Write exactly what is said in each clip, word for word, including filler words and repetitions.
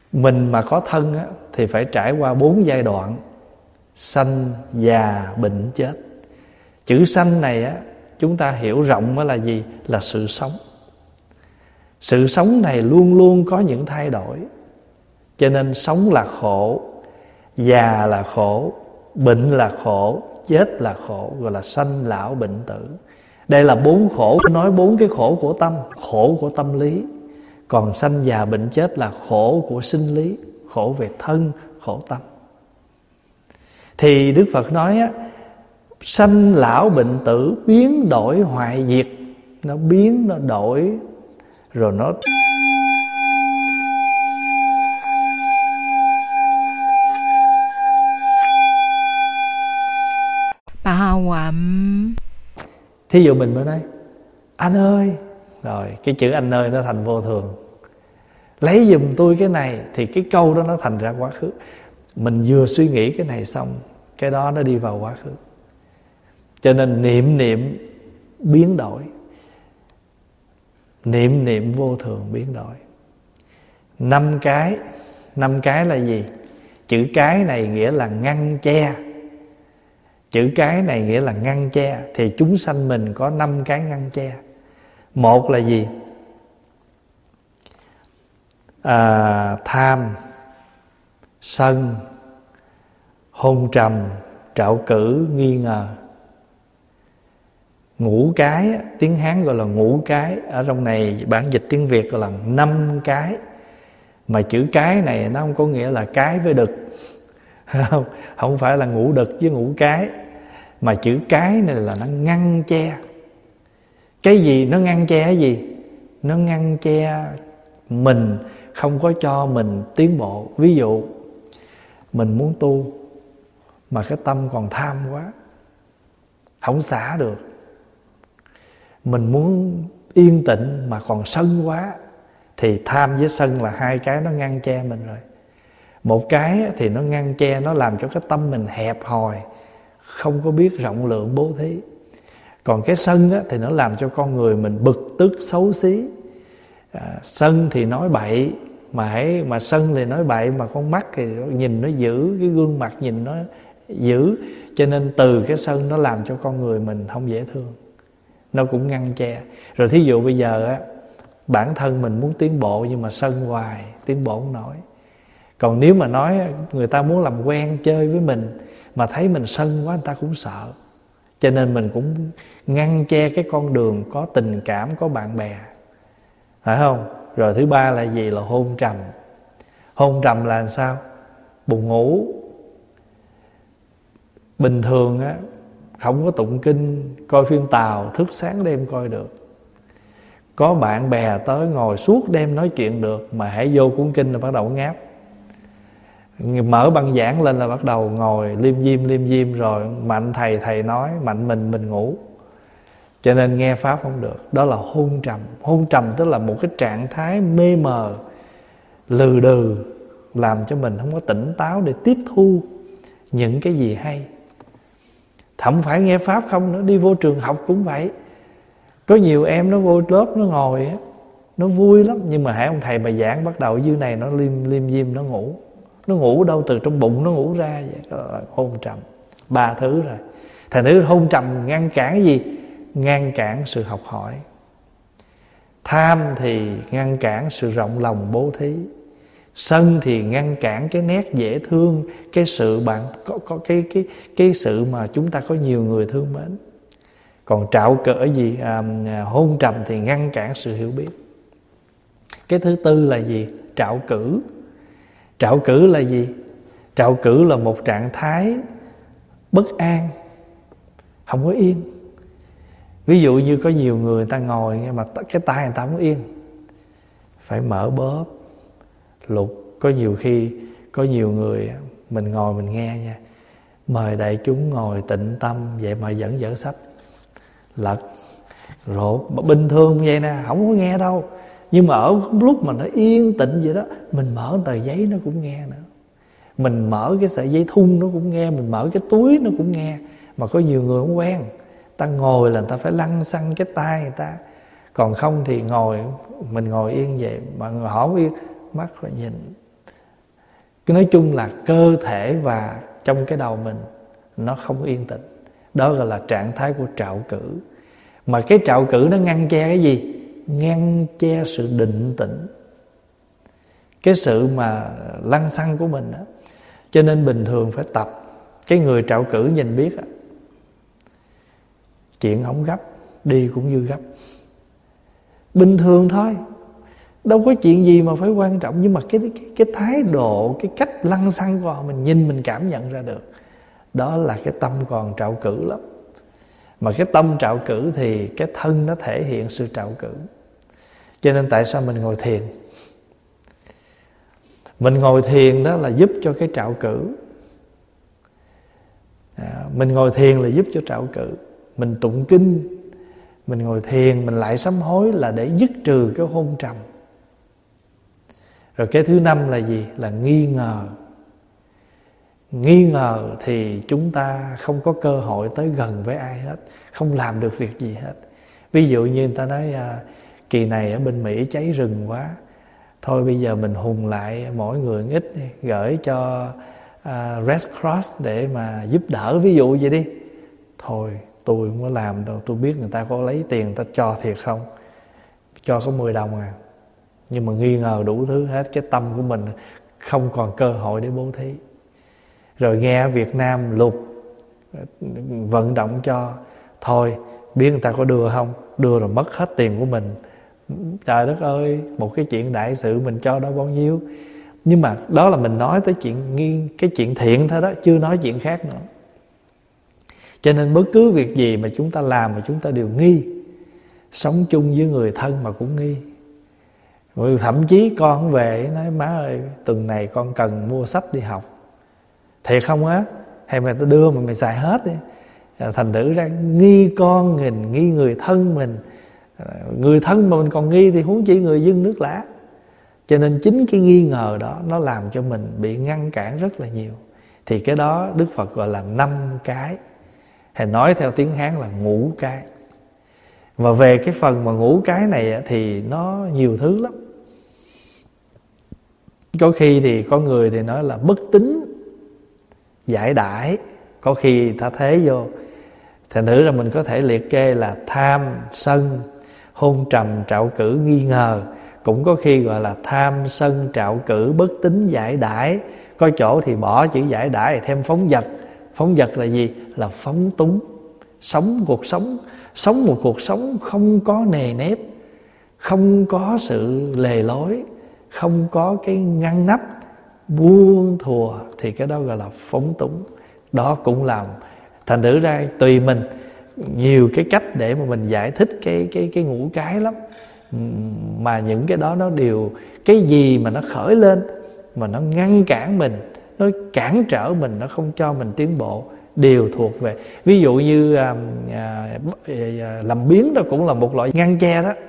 Mình mà có thân á, thì phải trải qua bốn giai đoạn: sanh, già, bệnh, chết. Chữ sanh này á, chúng ta hiểu rộng đó là gì? Là sự sống. Sự sống này luôn luôn có những thay đổi. Cho nên sống là khổ, già là khổ, bệnh là khổ, chết là khổ, gọi là sanh lão bệnh tử. Đây là bốn khổ, nói bốn cái khổ của tâm, khổ của tâm lý. Còn sanh già bệnh chết là khổ của sinh lý, khổ về thân, khổ tâm. Thì Đức Phật nói á, sanh lão bệnh tử biến đổi hoại diệt. Nó biến, nó đổi, rồi nó bao quặm. Thí dụ mình mới nói anh ơi, rồi cái chữ anh ơi nó thành vô thường. Lấy giùm tôi cái này, thì cái câu đó nó thành ra quá khứ. Mình vừa suy nghĩ cái này xong, cái đó nó đi vào quá khứ. Cho nên niệm niệm biến đổi, niệm niệm vô thường biến đổi. Năm cái, năm cái là gì? Chữ cái này nghĩa là ngăn che. Chữ cái này nghĩa là ngăn che. Thì chúng sanh mình có năm cái ngăn che. Một là gì? À, tham, sân, hôn trầm, trạo cử, nghi ngờ. Ngũ cái, tiếng Hán gọi là ngũ cái. Ở trong này bản dịch tiếng Việt gọi là năm cái. Mà chữ cái này nó không có nghĩa là cái với đực. Không, không phải là ngũ đực với ngũ cái. Mà chữ cái này là nó ngăn che. Cái gì nó ngăn che cái gì? Nó ngăn che mình, không có cho mình tiến bộ. Ví dụ mình muốn tu mà cái tâm còn tham quá, không xả được. Mình muốn yên tĩnh mà còn sân quá, thì tham với sân là hai cái nó ngăn che mình rồi. Một cái thì nó ngăn che, nó làm cho cái tâm mình hẹp hòi, không có biết rộng lượng bố thí. Còn cái sân á, thì nó làm cho con người mình bực tức xấu xí. à, Sân thì nói bậy, mà hãy mà sân thì nói bậy, mà con mắt thì nhìn nó dữ, cái gương mặt nhìn nó dữ. Cho nên từ cái sân nó làm cho con người mình không dễ thương, nó cũng ngăn che. Rồi thí dụ bây giờ á, bản thân mình muốn tiến bộ nhưng mà sân hoài, tiến bộ không nổi. Còn nếu mà nói người ta muốn làm quen chơi với mình mà thấy mình sân quá, người ta cũng sợ. Cho nên mình cũng ngăn che cái con đường có tình cảm, có bạn bè, phải không? Rồi thứ ba là gì? Là hôn trầm. Hôn trầm là sao? Buồn ngủ. Bình thường á, không có tụng kinh, coi phim Tàu, thức sáng đêm coi được. Có bạn bè tới ngồi suốt đêm nói chuyện được. Mà hãy vô cuốn kinh là bắt đầu ngáp. Mở băng giảng lên là bắt đầu ngồi liêm diêm liêm diêm. Rồi mạnh thầy thầy nói, mạnh mình mình ngủ. Cho nên nghe pháp không được. Đó là hôn trầm. Hôn trầm tức là một cái trạng thái mê mờ, lừ đừ, làm cho mình không có tỉnh táo để tiếp thu những cái gì hay. Không phải nghe pháp không nữa, đi vô trường học cũng vậy. Có nhiều em nó vô lớp nó ngồi á, nó vui lắm. Nhưng mà hãy ông thầy bà giảng bắt đầu dưới này nó liêm liêm diêm, nó ngủ. Nó ngủ đâu từ trong bụng nó ngủ ra vậy. Đó là hôn trầm. Ba thứ rồi. Thành thử hôn trầm ngăn cản cái gì? Ngăn cản sự học hỏi. Tham thì ngăn cản sự rộng lòng bố thí. Sân thì ngăn cản cái nét dễ thương, cái sự bạn có, có cái cái cái sự mà chúng ta có nhiều người thương mến. Còn trạo cỡ gì? À, hôn trầm thì ngăn cản sự hiểu biết. Cái thứ tư là gì? Trạo cử. Trạo cử là gì? Trạo cử là một trạng thái bất an, không có yên. Ví dụ như có nhiều người ta ngồi mà cái tay người ta không yên, phải mở bóp, lục. Có nhiều khi có nhiều người mình ngồi mình nghe nha, mời đại chúng ngồi tịnh tâm, vậy mà vẫn dở sách lật rột. Bình thường vậy nè, không có nghe đâu. Nhưng mà ở lúc mà nó yên tĩnh vậy đó, mình mở tờ giấy nó cũng nghe nữa. Mình mở cái sợi dây thun nó cũng nghe. Mình mở cái túi nó cũng nghe. Mà có nhiều người không quen, ta ngồi là người ta phải lăn xăng cái tay người ta. Còn không thì ngồi, mình ngồi yên vậy mà họ không yên, mắt phải nhìn Cái nói chung là cơ thể và trong cái đầu mình nó không yên tĩnh. Đó gọi là trạng thái của trạo cử. Mà cái trạo cử nó ngăn che cái gì? Ngăn che sự định tĩnh, cái sự mà lăng xăng của mình đó. Cho nên bình thường phải tập. Cái người trạo cử nhìn biết đó, chuyện không gấp, đi cũng như gấp, bình thường thôi, đâu có chuyện gì mà phải quan trọng. Nhưng mà cái, cái, cái thái độ, cái cách lăng xăng của họ, mình nhìn mình cảm nhận ra được. Đó là cái tâm còn trạo cử lắm. Mà cái tâm trạo cử thì cái thân nó thể hiện sự trạo cử. Cho nên tại sao mình ngồi thiền? Mình ngồi thiền đó là giúp cho cái trạo cử. à, Mình ngồi thiền là giúp cho trạo cử. Mình tụng kinh, mình ngồi thiền, mình lại sám hối là để dứt trừ cái hôn trầm. Rồi cái thứ năm là gì? Là nghi ngờ. Nghi ngờ thì chúng ta không có cơ hội tới gần với ai hết, không làm được việc gì hết. Ví dụ như người ta nói à, kỳ này ở bên Mỹ cháy rừng quá, thôi bây giờ mình hùng lại mỗi người ít đi, gửi cho uh, Red Cross để mà giúp đỡ, ví dụ vậy đi. Thôi tôi không có làm đâu, tôi biết người ta có lấy tiền, người ta cho thiệt không? Cho có mười đồng à. Nhưng mà nghi ngờ đủ thứ hết, cái tâm của mình không còn cơ hội để bố thí. Rồi nghe ở Việt Nam lục vận động cho, thôi biết người ta có đưa không? Đưa rồi mất hết tiền của mình. Trời đất ơi, một cái chuyện đại sự mình cho đó bao nhiêu. Nhưng mà đó là mình nói tới chuyện nghi, cái chuyện thiện thôi đó, chưa nói chuyện khác nữa. Cho nên bất cứ việc gì mà chúng ta làm mà chúng ta đều nghi. Sống chung với người thân mà cũng nghi. Rồi thậm chí con không về nói má ơi, tuần này con cần mua sách đi học. Thiệt không á? Hay mày tao đưa mà mày xài hết đi. Thành thử ra nghi con mình, nghi người thân mình. Người thân mà mình còn nghi thì huống chi người dân nước lã. Cho nên chính cái nghi ngờ đó nó làm cho mình bị ngăn cản rất là nhiều. Thì cái đó Đức Phật gọi là năm cái, hay nói theo tiếng Hán là ngũ cái. Và về cái phần mà ngũ cái này thì nó nhiều thứ lắm. Có khi thì có người thì nói là bất tín, giải đãi. Có khi ta thế vô. Thành thử là mình có thể liệt kê là tham, sân, hôn trầm, trạo cử, nghi ngờ. Cũng có khi gọi là tham, sân, trạo cử, bất tín, giải đãi. Có chỗ thì bỏ chữ giải đãi thêm phóng dật. Phóng dật là gì? Là phóng túng. Sống cuộc sống, sống một cuộc sống không có nề nếp, không có sự lề lối, không có cái ngăn nắp, buông thùa, thì cái đó gọi là phóng túng. Đó cũng làm. Thành thử ra tùy mình, nhiều cái cách để mà mình giải thích cái, cái, cái ngũ cái lắm. Mà những cái đó nó đều, cái gì mà nó khởi lên mà nó ngăn cản mình, nó cản trở mình, nó không cho mình tiến bộ, đều thuộc về. Ví dụ như à, à, à, làm biếng đó cũng là một loại ngăn che đó.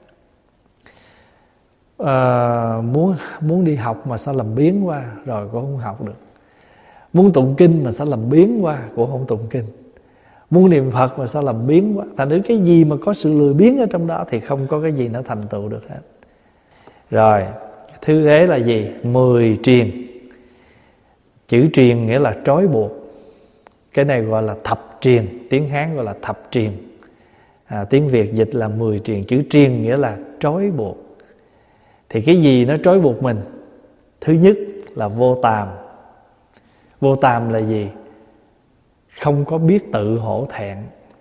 à, muốn muốn đi học mà sao làm biếng qua, rồi cũng không học được. Muốn tụng kinh mà sao làm biếng qua, cũng không tụng kinh. Muốn niệm Phật mà sao làm biếng quá. Thành ra cái gì mà có sự lười biếng ở trong đó thì không có cái gì nó thành tựu được hết. Rồi, thứ thế là gì? Mười triền. Chữ triền nghĩa là trói buộc. Cái này gọi là thập triền. Tiếng Hán gọi là thập triền. à, Tiếng Việt dịch là mười triền. Chữ triền nghĩa là trói buộc. Thì cái gì nó trói buộc mình? Thứ nhất là vô tàm. Vô tàm là gì? Không có biết tự hổ thẹn.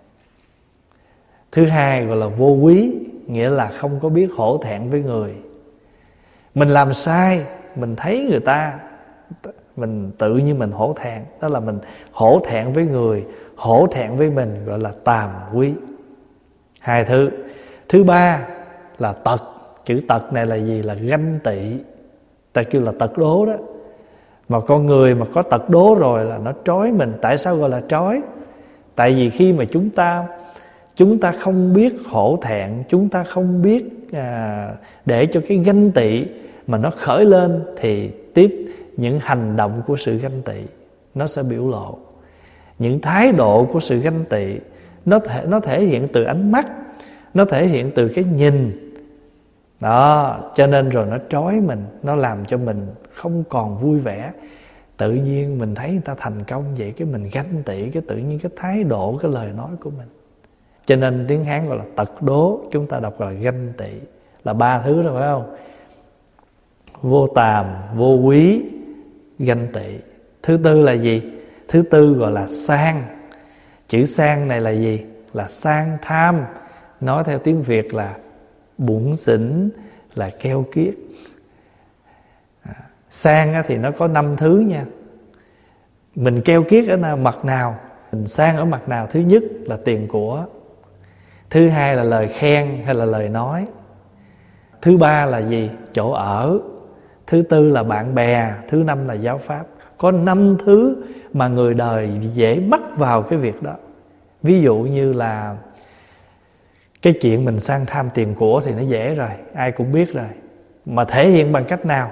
Thứ hai gọi là vô quý, nghĩa là không có biết hổ thẹn với người. Mình làm sai, mình thấy người ta, mình tự nhiên mình hổ thẹn. Đó là mình hổ thẹn với người, hổ thẹn với mình, gọi là tàm quý. Hai thứ. Thứ ba là tật. Chữ tật này là gì? Là ganh tị. Ta kêu là tật đố đó. Mà con người mà có tật đố rồi là nó trói mình. Tại sao gọi là trói? Tại vì khi mà chúng ta Chúng ta không biết hổ thẹn, chúng ta không biết à, để cho cái ganh tị mà nó khởi lên, thì tiếp những hành động của sự ganh tị nó sẽ biểu lộ. Những thái độ của sự ganh tị Nó thể, nó thể hiện từ ánh mắt, nó thể hiện từ cái nhìn, Đó, cho nên rồi nó trói mình, nó làm cho mình không còn vui vẻ. Tự nhiên mình thấy người ta thành công vậy, cái mình ganh tị, cái tự nhiên cái thái độ, cái lời nói của mình. Cho nên tiếng Hán gọi là tật đố, chúng ta đọc là ganh tị. Là ba thứ rồi phải không? Vô tàm, vô quý, ganh tị. Thứ tư là gì? Thứ tư gọi là sang. Chữ sang này là gì? Là sang tham. Nói theo tiếng Việt là bủn xỉn, là keo kiết. à, Sang thì nó có năm thứ nha. Mình keo kiết ở nào, mặt nào? Mình sang ở mặt nào? Thứ nhất là tiền của. Thứ hai là lời khen hay là lời nói. Thứ ba là gì? Chỗ ở. Thứ tư là bạn bè. Thứ năm là giáo pháp. Có năm thứ mà người đời dễ mắc vào cái việc đó. Ví dụ như là cái chuyện mình sang tham tiền của thì nó dễ rồi, ai cũng biết rồi. Mà thể hiện bằng cách nào?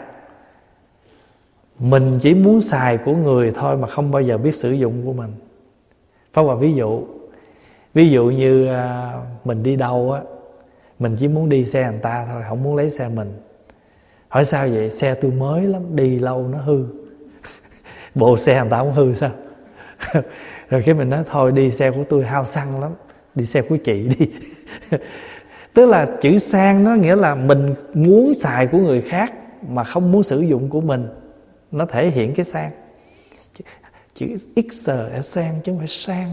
Mình chỉ muốn xài của người thôi mà không bao giờ biết sử dụng của mình. Phá Hòa ví dụ. Ví dụ như mình đi đâu á, mình chỉ muốn đi xe người ta thôi, không muốn lấy xe mình. Hỏi sao vậy? Xe tôi mới lắm, đi lâu nó hư. Bộ xe người ta không hư sao? Rồi cái mình nói thôi đi xe của tôi hao xăng lắm, đi xe của chị đi. Tức là chữ sang nó nghĩa là mình muốn xài của người khác mà không muốn sử dụng của mình. Nó thể hiện cái sang. Chữ X là sang chứ không phải sang.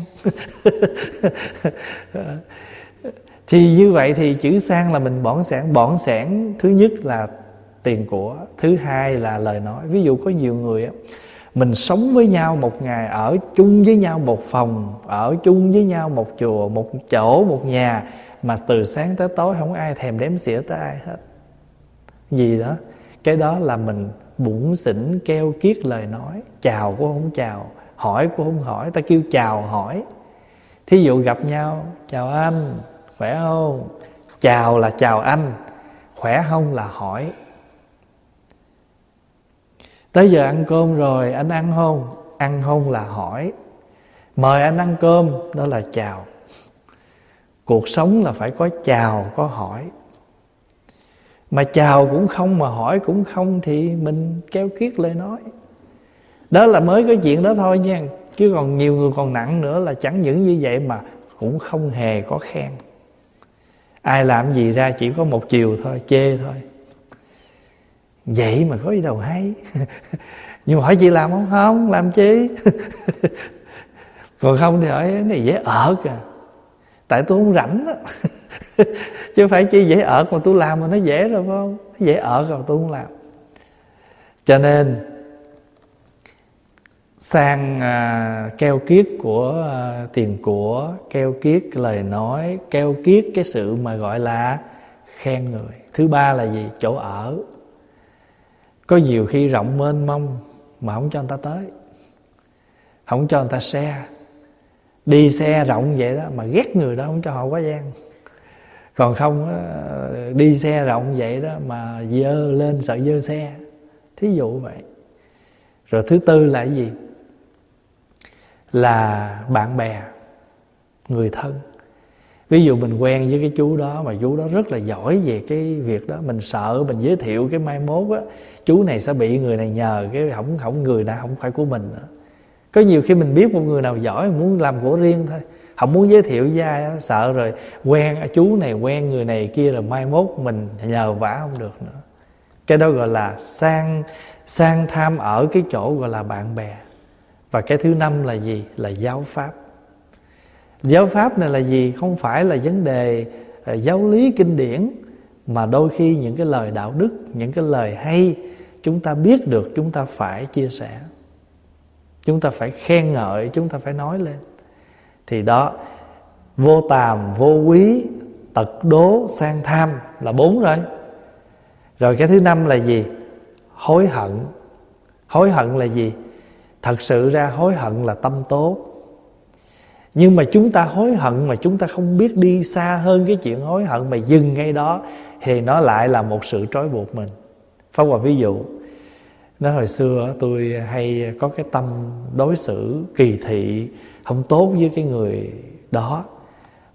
Thì như vậy thì chữ sang là mình bỏn sẻn. Bỏn sẻn thứ nhất là tiền của. Thứ hai là lời nói. Ví dụ có nhiều người á, mình sống với nhau một ngày, ở chung với nhau một phòng, ở chung với nhau một chùa, một chỗ, một nhà, mà từ sáng tới tối không ai thèm đếm xỉa tới ai hết. Gì đó? Cái đó là mình bủn xỉn, keo kiết lời nói. Chào cũng không chào, hỏi cũng không hỏi. Ta kêu chào hỏi. Thí dụ gặp nhau, chào anh, khỏe không? Chào là chào anh, khỏe không là hỏi. Tới giờ ăn cơm rồi, anh ăn không? Ăn không là hỏi. Mời anh ăn cơm, đó là chào. Cuộc sống là phải có chào, có hỏi. Mà chào cũng không, mà hỏi cũng không thì mình keo kiết lời nói. Đó là mới có chuyện đó thôi nha. Chứ còn nhiều người còn nặng nữa là chẳng những như vậy mà cũng không hề có khen. Ai làm gì ra chỉ có một chiều thôi, chê thôi. Vậy mà có gì đâu hay. Nhưng mà hỏi chị làm không? Không, làm chi. Còn không thì hỏi cái này dễ ợt à. Tại tôi không rảnh đó. Chứ phải chi dễ ợt mà tôi làm mà nó dễ rồi phải không? Nó dễ ợt rồi tôi không làm. Cho nên sang à, keo kiết của à, tiền của, keo kiết cái lời nói, keo kiết cái sự mà gọi là khen người. Thứ ba là gì? Chỗ ở. Có nhiều khi rộng mênh mông mà không cho người ta tới, không cho người ta xe. Đi xe rộng vậy đó mà ghét người đó, không cho họ quá gian. Còn không đi xe rộng vậy đó mà dơ lên sợ dơ xe. Thí dụ vậy. Rồi thứ tư là cái gì? Là bạn bè, người thân. Ví dụ mình quen với cái chú đó mà chú đó rất là giỏi về cái việc đó, mình sợ mình giới thiệu cái mai mốt á, chú này sẽ bị người này nhờ, cái không không người nào không phải của mình nữa. Có nhiều khi mình biết một người nào giỏi muốn làm của riêng thôi, không muốn giới thiệu với ai đó, sợ rồi quen chú này quen người này kia rồi mai mốt mình nhờ vả không được nữa. Cái đó gọi là sang sang tham ở cái chỗ gọi là bạn bè. Và cái thứ năm là gì? Là giáo pháp. Giáo pháp này là gì? Không phải là vấn đề giáo lý kinh điển, mà đôi khi những cái lời đạo đức, những cái lời hay chúng ta biết được, chúng ta phải chia sẻ, chúng ta phải khen ngợi, chúng ta phải nói lên. Thì đó, vô tàm, vô quý, tật đố, sang tham là bốn rồi. Rồi cái thứ năm là gì? Hối hận. Hối hận là gì? Thật sự ra hối hận là tâm tốt. Nhưng mà chúng ta hối hận mà chúng ta không biết đi xa hơn cái chuyện hối hận, mà dừng ngay đó thì nó lại là một sự trói buộc mình. Pháp Hòa ví dụ, nói hồi xưa tôi hay có cái tâm đối xử kỳ thị không tốt với cái người đó,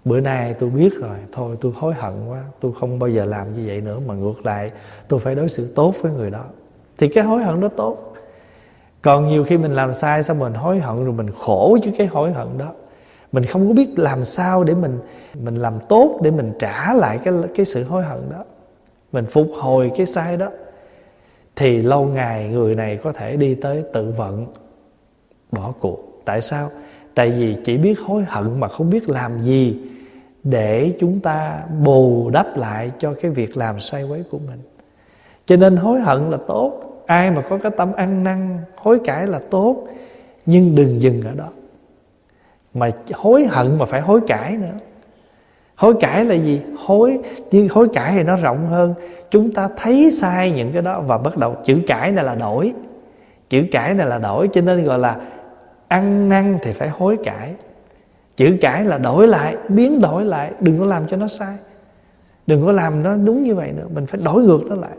Bữa nay tôi biết rồi, thôi tôi hối hận quá, tôi không bao giờ làm như vậy nữa, mà ngược lại tôi phải đối xử tốt với người đó. Thì cái hối hận đó tốt. Còn nhiều khi mình làm sai xong mình hối hận, rồi mình khổ chứ cái hối hận đó. Mình không có biết làm sao để mình mình làm tốt, để mình trả lại cái, cái sự hối hận đó, mình phục hồi cái sai đó. Thì lâu ngày người này có thể đi tới tự vận, bỏ cuộc. Tại sao? Tại vì chỉ biết hối hận mà không biết làm gì để chúng ta bù đắp lại cho cái việc làm sai quấy của mình. Cho nên hối hận là tốt. Ai mà có cái tâm ăn năn hối cải là tốt, nhưng đừng dừng ở đó. Mà hối hận mà phải hối cải nữa. Hối cải là gì? Hối, nhưng hối cải thì nó rộng hơn. Chúng ta thấy sai những cái đó và bắt đầu, chữ cải này là đổi. Chữ cải này là đổi, cho nên gọi là ăn năn thì phải hối cải. Chữ cải là đổi lại, biến đổi lại, đừng có làm cho nó sai, đừng có làm nó đúng như vậy nữa, mình phải đổi ngược nó lại.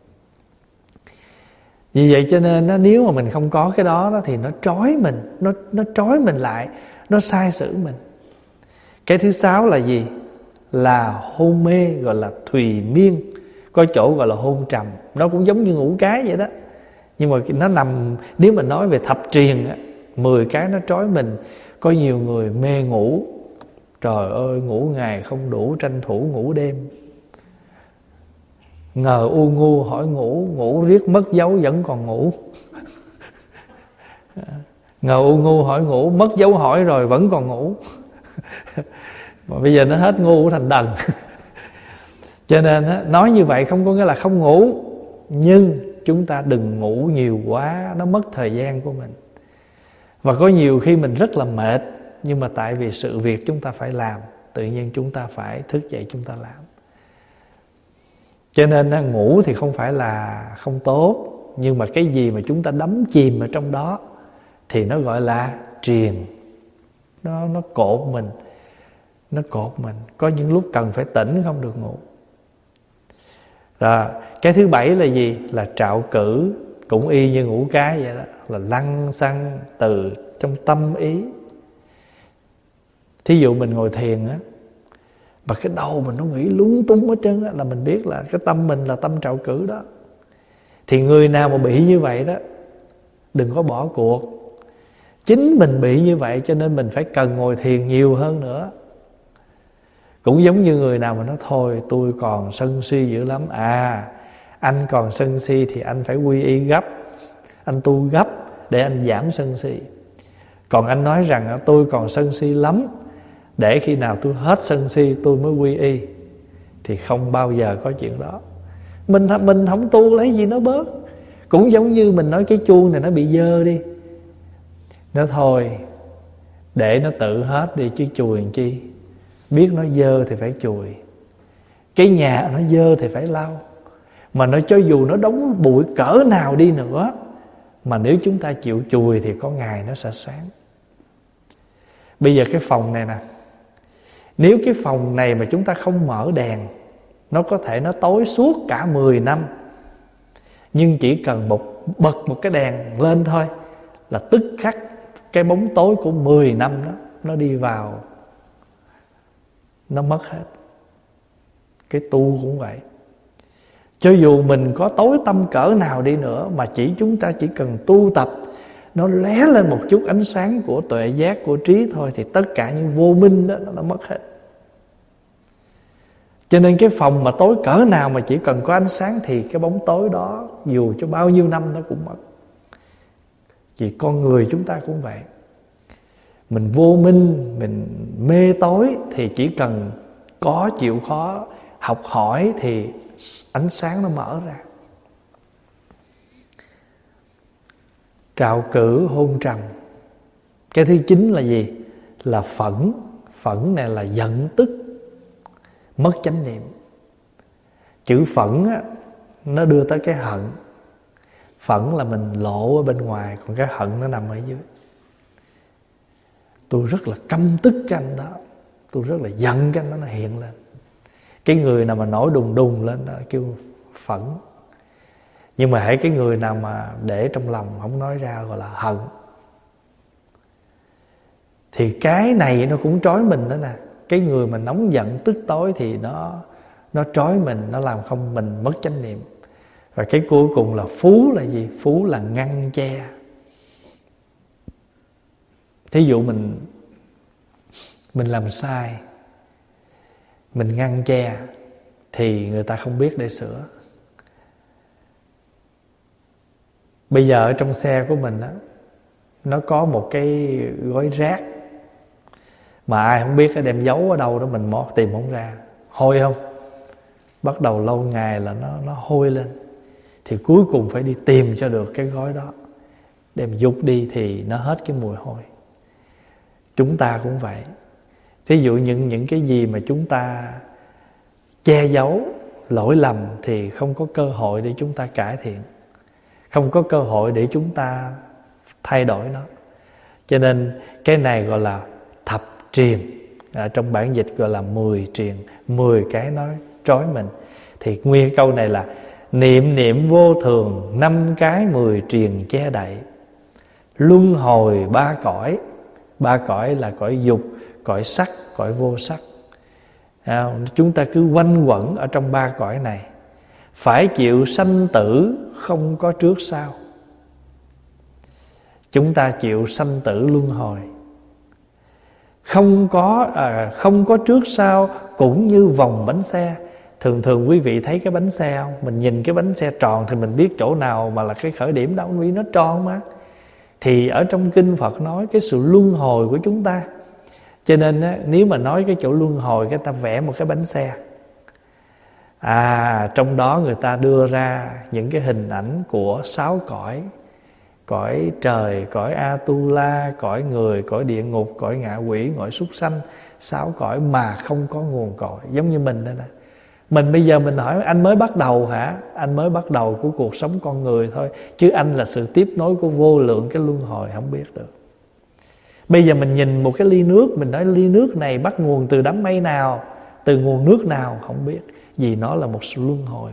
Vì vậy cho nên nếu mà mình không có cái đó, đó thì nó trói mình, nó, nó trói mình lại, nó sai xử mình. Cái thứ sáu là gì? Là hôn mê, gọi là thùy miên. Có chỗ gọi là hôn trầm. Nó cũng giống như ngủ cái vậy đó. Nhưng mà nó nằm, nếu mình nói về thập triền á, mười cái nó trói mình. Có nhiều người mê ngủ, trời ơi ngủ ngày không đủ, tranh thủ ngủ đêm. Ngờ u ngu hỏi ngủ, ngủ riết mất dấu vẫn còn ngủ. Ngờ u ngu hỏi ngủ, mất dấu hỏi rồi vẫn còn ngủ. Mà bây giờ nó hết ngu thành đần. Cho nên á, nói như vậy không có nghĩa là không ngủ, nhưng chúng ta đừng ngủ nhiều quá, nó mất thời gian của mình. Và có nhiều khi mình rất là mệt, nhưng mà tại vì sự việc chúng ta phải làm, tự nhiên chúng ta phải thức dậy chúng ta làm. Cho nên á, ngủ thì không phải là không tốt, nhưng mà cái gì mà chúng ta đắm chìm ở trong đó thì nó gọi là triền. Nó, nó cột mình, nó cột mình. Có những lúc cần phải tỉnh không được ngủ. Rồi, cái thứ bảy là gì? Là trạo cử. Cũng y như ngủ cái vậy đó, là lăng xăng từ trong tâm ý. Thí dụ mình ngồi thiền á, mà cái đầu mình nó nghĩ lung tung hết trơn á, là mình biết là cái tâm mình là tâm trạo cử đó. Thì người nào mà bị như vậy đó, đừng có bỏ cuộc. Chính mình bị như vậy cho nên mình phải cần ngồi thiền nhiều hơn nữa. Cũng giống như người nào mà nói thôi tôi còn sân si dữ lắm. À, anh còn sân si thì anh phải quy y gấp, anh tu gấp để anh giảm sân si. Còn anh nói rằng tôi còn sân si lắm, để khi nào tôi hết sân si tôi mới quy y, thì không bao giờ có chuyện đó. Mình mình không tu lấy gì nó bớt. Cũng giống như mình nói cái chuông này nó bị dơ đi, nó thôi để nó tự hết đi chứ chùi làm chi. Biết nó dơ thì phải chùi. Cái nhà nó dơ thì phải lau. Mà nó cho dù nó đóng bụi cỡ nào đi nữa, mà nếu chúng ta chịu chùi thì có ngày nó sẽ sáng. Bây giờ cái phòng này nè, nếu cái phòng này mà chúng ta không mở đèn, nó có thể nó tối suốt cả mười năm, nhưng chỉ cần một bật một cái đèn lên thôi là tức khắc cái bóng tối của mười năm đó nó đi vào, nó mất hết. Cái tu cũng vậy. Cho dù mình có tối tâm cỡ nào đi nữa, mà chỉ chúng ta chỉ cần tu tập, nó lóe lên một chút ánh sáng của tuệ giác, của trí thôi, thì tất cả những vô minh đó nó mất hết. Cho nên cái phòng mà tối cỡ nào mà chỉ cần có ánh sáng thì cái bóng tối đó dù cho bao nhiêu năm nó cũng mất. Vì con người chúng ta cũng vậy. Mình vô minh, mình mê tối thì chỉ cần có chịu khó học hỏi thì ánh sáng nó mở ra. Trạo cử hôn trầm. Cái thứ chín là gì? Là phẫn. Phẫn này là giận tức, mất chánh niệm. Chữ phẫn á, nó đưa tới cái hận. Phẫn là mình lộ ở bên ngoài, còn cái hận nó nằm ở dưới. Tôi rất là căm tức cái anh đó, tôi rất là giận cái anh đó, nó hiện lên. Cái người nào mà nổi đùng đùng lên đó kêu phẫn. Nhưng mà hãy cái người nào mà để trong lòng không nói ra gọi là hận. Thì cái này nó cũng trói mình đó nè. cái người mà nóng giận tức tối thì nó nó trói mình, nó làm không mình mất chánh niệm. Và cái cuối cùng là phú là gì? Phú là ngăn che. Thí dụ mình mình làm sai, mình ngăn che thì người ta không biết để sửa. Bây giờ ở trong xe của mình á, nó có một cái gói rác mà ai không biết đem giấu ở đâu đó, mình mót tìm không ra. Hôi không? Bắt đầu lâu ngày là nó, nó hôi lên. Thì cuối cùng phải đi tìm cho được cái gói đó, đem dục đi thì nó hết cái mùi hôi. Chúng ta cũng vậy. Thí dụ những, những cái gì mà chúng ta che giấu, lỗi lầm thì không có cơ hội để chúng ta cải thiện, không có cơ hội để chúng ta thay đổi nó. Cho nên cái này gọi là thập triền, à, trong bản dịch gọi là mười triền, mười cái nói trói mình. Thì nguyên câu này là niệm niệm vô thường, năm cái mười triền che đậy, luân hồi ba cõi. Ba cõi là cõi dục, cõi sắc, cõi vô sắc. À, chúng ta cứ quanh quẩn ở trong ba cõi này, phải chịu sanh tử không có trước sau. Chúng ta chịu sanh tử luân hồi, không có à, không có trước sau, cũng như vòng bánh xe. Thường thường quý vị thấy cái bánh xe không? Mình nhìn cái bánh xe tròn thì mình biết chỗ nào mà là cái khởi điểm đâu, vì nó tròn mà. Thì ở trong kinh Phật nói cái sự luân hồi của chúng ta. Cho nên á, nếu mà nói cái chỗ luân hồi, cái ta vẽ một cái bánh xe, à, trong đó người ta đưa ra những cái hình ảnh của sáu cõi: cõi trời, cõi Atula, cõi người, cõi địa ngục, cõi ngạ quỷ, cõi súc sanh. Sáu cõi mà không có nguồn cội. Giống như mình đây nè. Mình bây giờ mình hỏi anh mới bắt đầu hả? Anh mới bắt đầu của cuộc sống con người thôi, chứ anh là sự tiếp nối của vô lượng cái luân hồi, không biết được. Bây giờ mình nhìn một cái ly nước, mình nói ly nước này bắt nguồn từ đám mây nào, từ nguồn nước nào, không biết. Vì nó là một sự luân hồi.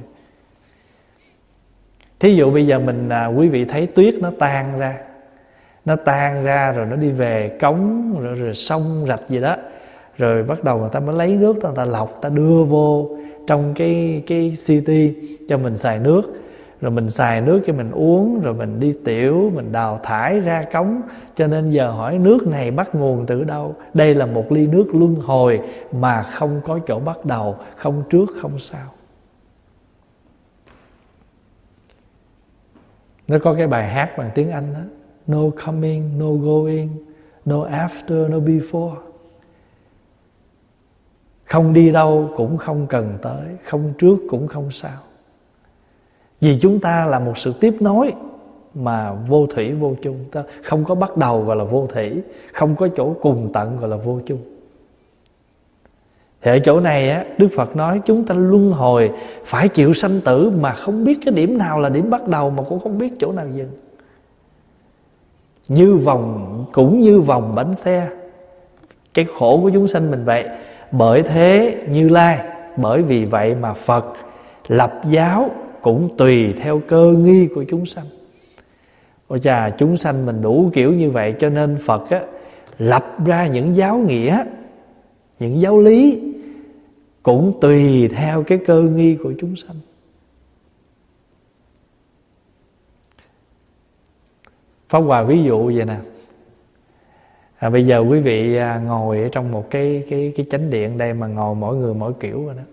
Thí dụ bây giờ mình à, quý vị thấy tuyết nó tan ra, nó tan ra rồi nó đi về cống, rồi, rồi sông rạch gì đó, rồi bắt đầu người ta mới lấy nước, người ta lọc, ta đưa vô trong cái cái city cho mình xài nước. Rồi mình xài nước cho mình uống, rồi mình đi tiểu, mình đào thải ra cống. Cho nên giờ hỏi nước này bắt nguồn từ đâu? Đây là một ly nước luân hồi mà không có chỗ bắt đầu, không trước không sau. Nó có cái bài hát bằng tiếng Anh đó: No coming, no going, no after, no before. Không đi đâu cũng không cần tới, không trước cũng không sau. Vì chúng ta là một sự tiếp nối mà vô thủy vô chung. Không có bắt đầu gọi là vô thủy, không có chỗ cùng tận gọi là vô chung. Thì ở chỗ này á, Đức Phật nói chúng ta luân hồi, phải chịu sanh tử mà không biết cái điểm nào là điểm bắt đầu, mà cũng không biết chỗ nào dừng. Như vòng, cũng như vòng bánh xe. Cái khổ của chúng sanh mình vậy. Bởi thế Như Lai, bởi vì vậy mà Phật lập giáo cũng tùy theo cơ nghi của chúng sanh. Ôi chà, chúng sanh mình đủ kiểu như vậy, cho nên Phật á, lập ra những giáo nghĩa, những giáo lý cũng tùy theo cái cơ nghi của chúng sanh. Pháp Hòa ví dụ vậy nè. À, bây giờ quý vị ngồi ở trong một cái cái cái chánh điện đây mà ngồi mỗi người mỗi kiểu rồi đó.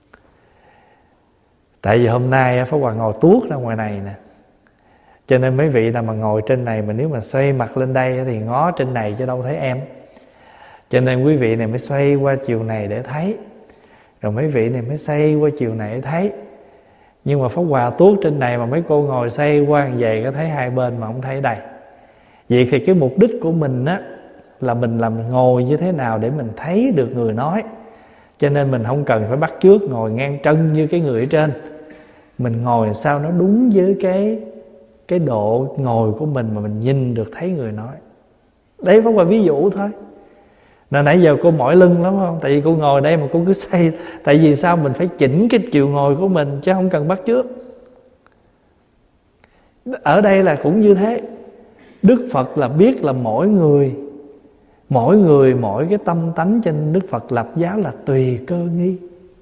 Tại vì hôm nay Pháp Hòa ngồi tuốt ra ngoài này nè, cho nên mấy vị nào mà ngồi trên này mà nếu mà xoay mặt lên đây thì ngó trên này chứ đâu thấy em. Cho nên quý vị này mới xoay qua chiều này để thấy, rồi mấy vị này mới xoay qua chiều này để thấy. Nhưng mà Pháp Hòa tuốt trên này mà mấy cô ngồi xoay qua về có thấy hai bên mà không thấy đây. Vậy thì cái mục đích của mình á là mình làm ngồi như thế nào để mình thấy được người nói. Cho nên mình không cần phải bắt chước ngồi ngang chân như cái người ở trên. Mình ngồi sao nó đúng với cái cái độ ngồi của mình mà mình nhìn được thấy người nói. Đấy Pháp Hòa ví dụ thôi. Nên nãy giờ cô mỏi lưng lắm không? Tại vì cô ngồi đây mà cô cứ xoay. Tại vì sao mình phải chỉnh cái chiều ngồi của mình, chứ không cần bắt chước. Ở đây là cũng như thế. Đức Phật là biết là mỗi người Mỗi người mỗi cái tâm tánh, cho nên Đức Phật lập giáo là tùy cơ nghi.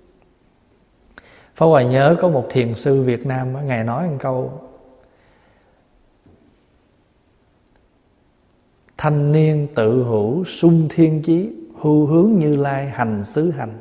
Pháp Hòa nhớ có một thiền sư Việt Nam, Ngài nói một câu: thanh niên tự hữu sung thiên chí, hưu hướng Như Lai hành xứ hành.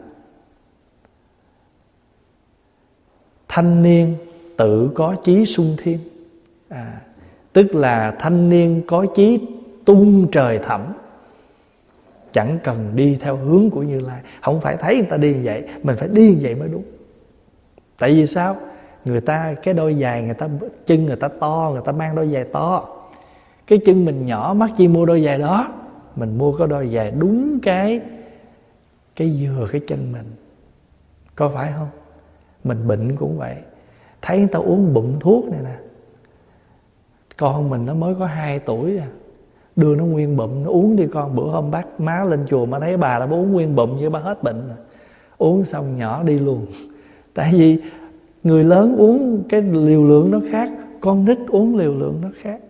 Thanh niên tự có chí sung thiên, à, tức là thanh niên có chí tung trời thẳm, chẳng cần đi theo hướng của Như Lai. Không phải thấy người ta đi như vậy, mình phải đi như vậy mới đúng. Tại vì sao? Người ta cái đôi giày, người ta chân người ta to, người ta mang đôi giày to. Cái chân mình nhỏ, mắc chi mua đôi giày đó. Mình mua có đôi giày đúng cái Cái vừa cái chân mình. Có phải không? Mình bệnh cũng vậy. Thấy người ta uống bụm thuốc này nè, con mình nó mới có hai tuổi à, đưa nó nguyên bụm, nó uống đi con. Bữa hôm bác má lên chùa mà thấy bà đã uống nguyên bụm với bà hết bệnh rồi. Uống xong nhỏ đi luôn. Tại vì người lớn uống cái liều lượng nó khác, con nít uống liều lượng nó khác.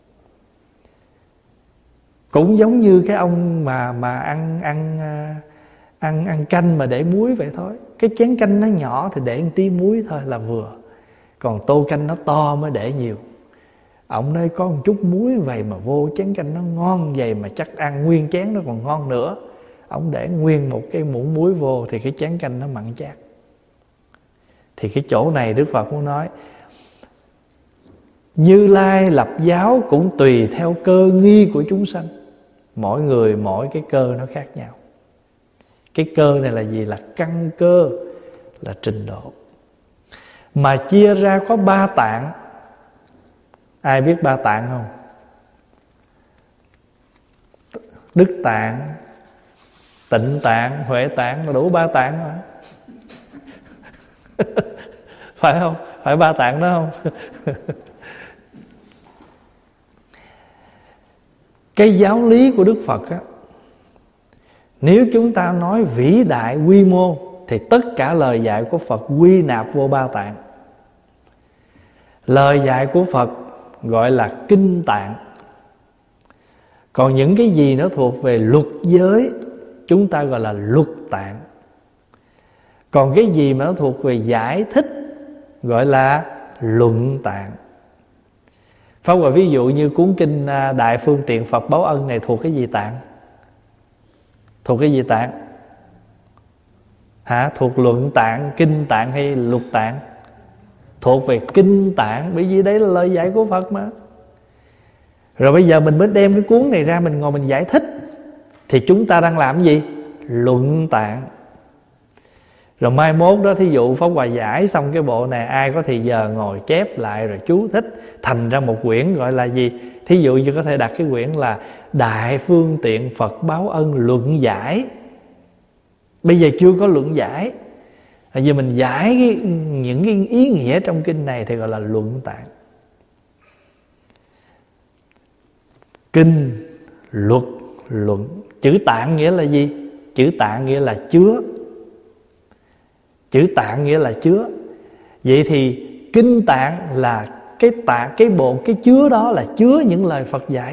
Cũng giống như cái ông mà mà ăn ăn ăn ăn canh mà để muối vậy thôi. Cái chén canh nó nhỏ thì để một tí muối thôi là vừa. Còn tô canh nó to mới để nhiều. Ông nói có một chút muối vậy mà vô chén canh nó ngon vậy mà chắc ăn nguyên chén nó còn ngon nữa. Ông để nguyên một cái muỗng muối vô thì cái chén canh nó mặn chát. Thì cái chỗ này Đức Phật muốn nói, Như Lai lập giáo cũng tùy theo cơ nghi của chúng sanh. Mỗi người mỗi cái cơ nó khác nhau. Cái cơ này là gì? Là căn cơ, là trình độ. Mà chia ra có ba tạng. Ai biết ba tạng không? Đức tạng, Tịnh tạng, Huệ tạng, là đủ ba tạng rồi. Phải không? Phải ba tạng đó không? Cái giáo lý của Đức Phật á, nếu chúng ta nói vĩ đại quy mô thì tất cả lời dạy của Phật quy nạp vô ba tạng. Lời dạy của Phật gọi là kinh tạng. Còn những cái gì nó thuộc về luật giới chúng ta gọi là luật tạng. Còn cái gì mà nó thuộc về giải thích gọi là luận tạng. Pháp Hòa ví dụ như cuốn kinh Đại Phương Tiện Phật Báo Ân này thuộc cái gì tạng? Thuộc cái gì tạng? Hả? Thuộc luận tạng, kinh tạng hay luật tạng? Thuộc về kinh tạng, bởi vì đấy là lời dạy của Phật mà. Rồi bây giờ mình mới đem cái cuốn này ra, mình ngồi mình giải thích, thì chúng ta đang làm gì? Luận tạng. Rồi mai mốt đó, thí dụ Pháp Hòa giải xong cái bộ này, ai có thì giờ ngồi chép lại rồi chú thích thành ra một quyển gọi là gì? Thí dụ như có thể đặt cái quyển là Đại Phương Tiện Phật Báo Ân Luận Giải. Bây giờ chưa có luận giải, bây giờ mình giải cái, những cái ý nghĩa trong kinh này thì gọi là luận tạng. Kinh, luật, luận. Chữ tạng nghĩa là gì? Chữ tạng nghĩa là chứa. Chữ tạng nghĩa là chứa. Vậy thì kinh tạng là cái tạng, cái bộ, cái chứa đó là chứa những lời Phật dạy.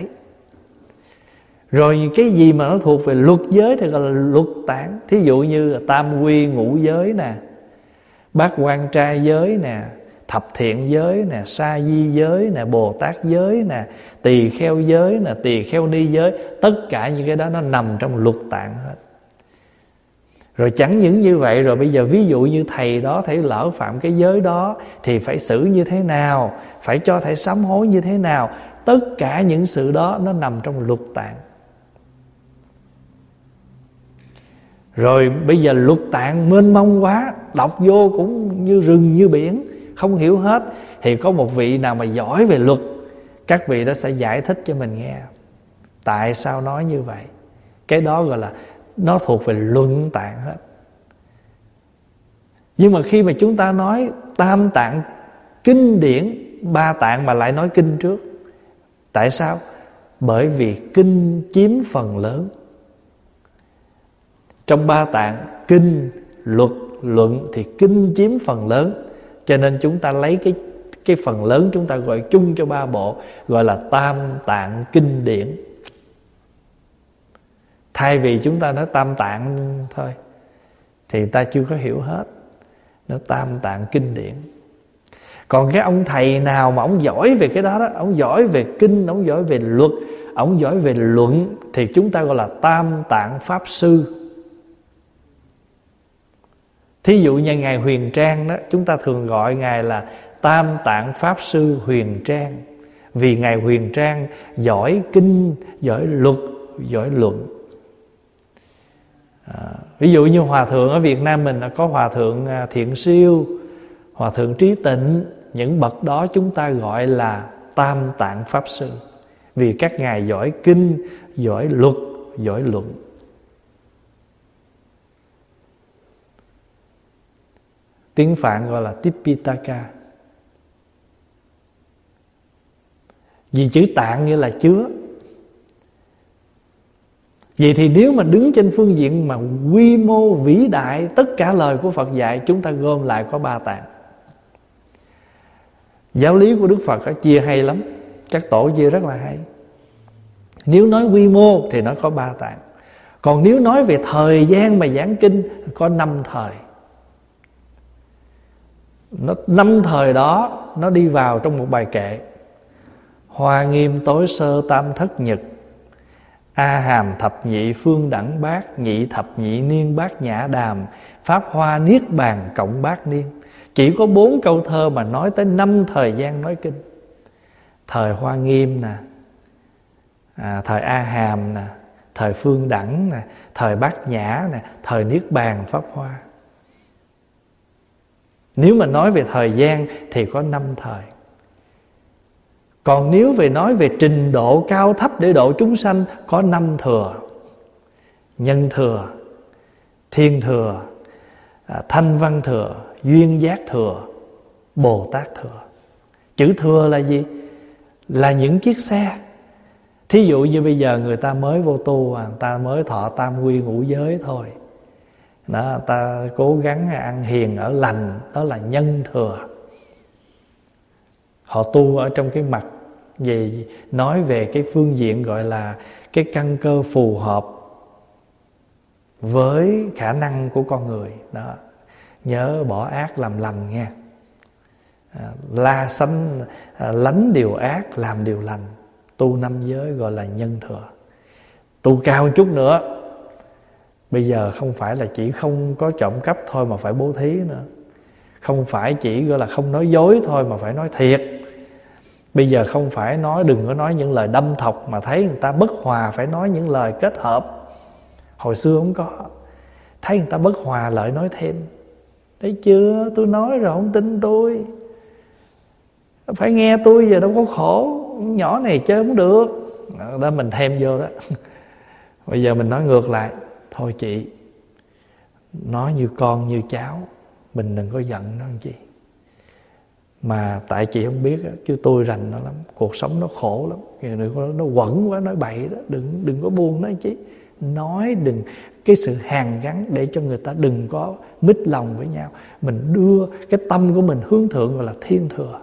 Rồi cái gì mà nó thuộc về luật giới thì gọi là luật tạng. Thí dụ như là tam quy ngũ giới nè, bát quan trai giới nè, thập thiện giới nè, sa di giới nè, Bồ Tát giới nè, tỳ kheo giới nè, tỳ kheo ni giới. Tất cả những cái đó nó nằm trong luật tạng hết. Rồi chẳng những như vậy, rồi bây giờ ví dụ như thầy đó, thầy lỡ phạm cái giới đó thì phải xử như thế nào, phải cho thầy sám hối như thế nào. Tất cả những sự đó nó nằm trong luật tạng. Rồi bây giờ luật tạng mênh mông quá, đọc vô cũng như rừng như biển, không hiểu hết. Thì có một vị nào mà giỏi về luật, các vị đó sẽ giải thích cho mình nghe tại sao nói như vậy. Cái đó gọi là nó thuộc về luận tạng hết. Nhưng mà khi mà chúng ta nói tam tạng kinh điển, ba tạng mà lại nói kinh trước. Tại sao? Bởi vì kinh chiếm phần lớn. Trong ba tạng kinh, luật, luận thì kinh chiếm phần lớn. Cho nên chúng ta lấy cái, cái phần lớn chúng ta gọi chung cho ba bộ, gọi là tam tạng kinh điển. Thay vì chúng ta nói tam tạng thôi thì ta chưa có hiểu hết. Nó tam tạng kinh điển. Còn cái ông thầy nào mà ông giỏi về cái đó đó, ông giỏi về kinh, ông giỏi về luật, ông giỏi về luận, thì chúng ta gọi là tam tạng pháp sư. Thí dụ như Ngài Huyền Trang đó, chúng ta thường gọi Ngài là tam tạng pháp sư Huyền Trang, vì Ngài Huyền Trang giỏi kinh, giỏi luật, giỏi luận. à, Ví dụ như Hòa Thượng ở Việt Nam mình có Hòa Thượng Thiện Siêu, Hòa Thượng Trí Tịnh. Những bậc đó chúng ta gọi là tam tạng pháp sư, vì các ngài giỏi kinh, giỏi luật, giỏi luận. Tiếng Phạn gọi là Tipitaka. Vì chữ tạng nghĩa là chứa. Vậy thì nếu mà đứng trên phương diện mà quy mô vĩ đại, tất cả lời của Phật dạy chúng ta gom lại có ba tạng. Giáo lý của Đức Phật chia hay lắm, các tổ chia rất là hay. Nếu nói quy mô thì nó có ba tạng. Còn nếu nói về thời gian mà giảng kinh, có năm thời. Nó, năm thời đó nó đi vào trong một bài kệ: Hoa Nghiêm tối sơ tam thất nhật, A Hàm thập nhị phương đẳng bát, nhị thập nhị niên bát nhã đàm, Pháp hoa niết bàn cộng bát niên. Chỉ có bốn câu thơ mà nói tới năm thời gian nói kinh. Thời Hoa Nghiêm nè, à, thời A Hàm nè, thời Phương Đẳng nè, thời Bát Nhã nè, thời Niết Bàn Pháp Hoa. Nếu mà nói về thời gian thì có năm thời. Còn nếu về nói về trình độ cao thấp để độ chúng sanh, có năm thừa: Nhân thừa, Thiên thừa, Thanh văn thừa, Duyên giác thừa, Bồ Tát thừa. Chữ thừa là gì? Là những chiếc xe. Thí dụ như bây giờ người ta mới vô tu, người ta mới thọ tam quy ngũ giới thôi đó, người ta cố gắng ăn hiền ở lành, đó là nhân thừa. Họ tu ở trong cái mặt về nói về cái phương diện gọi là cái căn cơ phù hợp với khả năng của con người đó. Nhớ bỏ ác làm lành nha. à, La sanh à, lánh điều ác, làm điều lành. Tu năm giới gọi là nhân thừa. Tu cao chút nữa, bây giờ không phải là chỉ không có trộm cắp thôi mà phải bố thí nữa. Không phải chỉ gọi là không nói dối thôi mà phải nói thiệt. Bây giờ không phải nói, đừng có nói những lời đâm thọc, mà thấy người ta bất hòa phải nói những lời kết hợp. Hồi xưa không có. Thấy người ta bất hòa lại nói thêm. Thấy chưa, tôi nói rồi không tin tôi, phải nghe tôi, giờ đâu có khổ. Nhỏ này chơi không được đó, mình thêm vô đó. Bây giờ mình nói ngược lại: thôi chị, nói như con như cháu, mình đừng có giận nó làm chi. Mà tại chị không biết chứ tôi rành nó lắm. Cuộc sống nó khổ lắm, đừng có, nó quẩn quá nói bậy đó. Đừng đừng có buông nó chứ. Nói đừng, cái sự hàn gắn để cho người ta đừng có mít lòng với nhau. Mình đưa cái tâm của mình hướng thượng gọi là thiên thừa.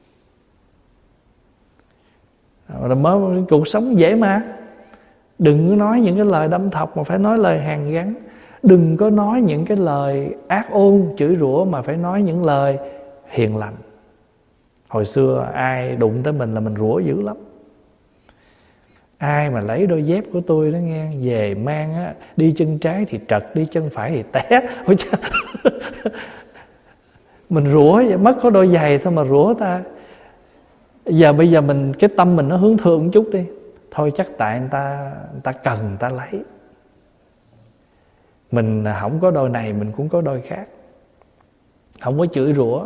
Mới cuộc sống dễ mà. Đừng có nói những cái lời đâm thọc mà phải nói lời hàn gắn. Đừng có nói những cái lời ác ôn chửi rủa mà phải nói những lời hiền lành. Hồi xưa ai đụng tới mình là mình rủa dữ lắm. Ai mà lấy đôi dép của tôi đó nghe, về mang á, đi chân trái thì trật, đi chân phải thì té. Ôi trời. Mình rủa vậy, mất có đôi giày thôi mà rủa ta. Giờ bây giờ mình, cái tâm mình nó hướng thượng một chút đi. Thôi chắc tại người ta, người ta cần người ta lấy. Mình không có đôi này mình cũng có đôi khác. Không có chửi rủa.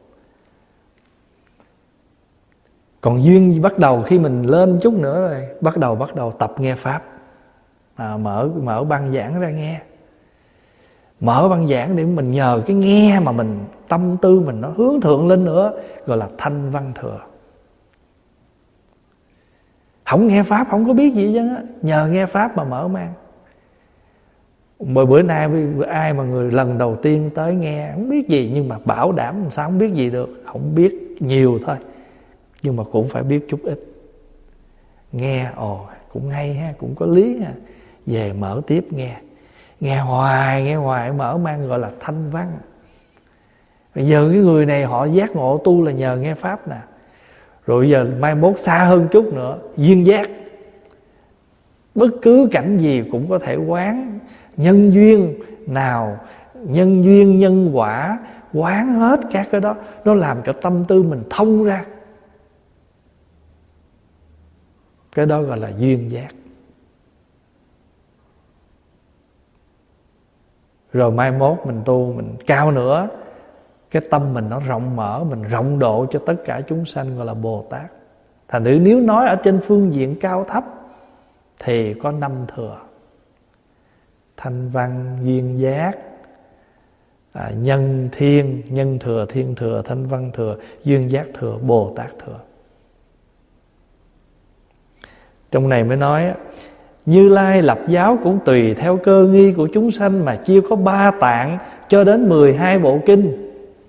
Còn duyên bắt đầu khi mình lên chút nữa rồi, Bắt đầu bắt đầu tập nghe Pháp. à, Mở mở băng giảng ra nghe. Mở băng giảng để mình nhờ cái nghe mà mình, tâm tư mình nó hướng thượng lên nữa, gọi là thanh văn thừa. Không nghe Pháp không có biết gì chứ á. Nhờ nghe Pháp mà mở mang. Bởi bữa nay ai mà người lần đầu tiên tới nghe không biết gì, nhưng mà bảo đảm sao không biết gì được. Không biết nhiều thôi, nhưng mà cũng phải biết chút ít. Nghe ồ cũng hay ha, cũng có lý ha. về mở tiếp nghe. Nghe hoài, nghe hoài, mở mang gọi là thanh văn. Bây giờ cái người này họ giác ngộ tu là nhờ nghe Pháp nè. Rồi bây giờ mai mốt xa hơn chút nữa, duyên giác. Bất cứ cảnh gì cũng có thể quán. Nhân duyên nào, nhân duyên, nhân quả, quán hết các cái đó. Nó làm cho tâm tư mình thông ra. Cái đó gọi là duyên giác. Rồi mai mốt mình tu, mình cao nữa, cái tâm mình nó rộng mở, mình rộng độ cho tất cả chúng sanh, gọi là Bồ Tát. Thành thử nếu nói ở trên phương diện cao thấp thì có năm thừa: thanh văn, duyên giác, à, nhân thiên, nhân thừa, thiên thừa, thanh văn thừa, duyên giác thừa, Bồ Tát thừa. Trong này mới nói Như Lai lập giáo cũng tùy theo cơ nghi của chúng sanh mà chia có ba tạng cho đến mười hai bộ kinh.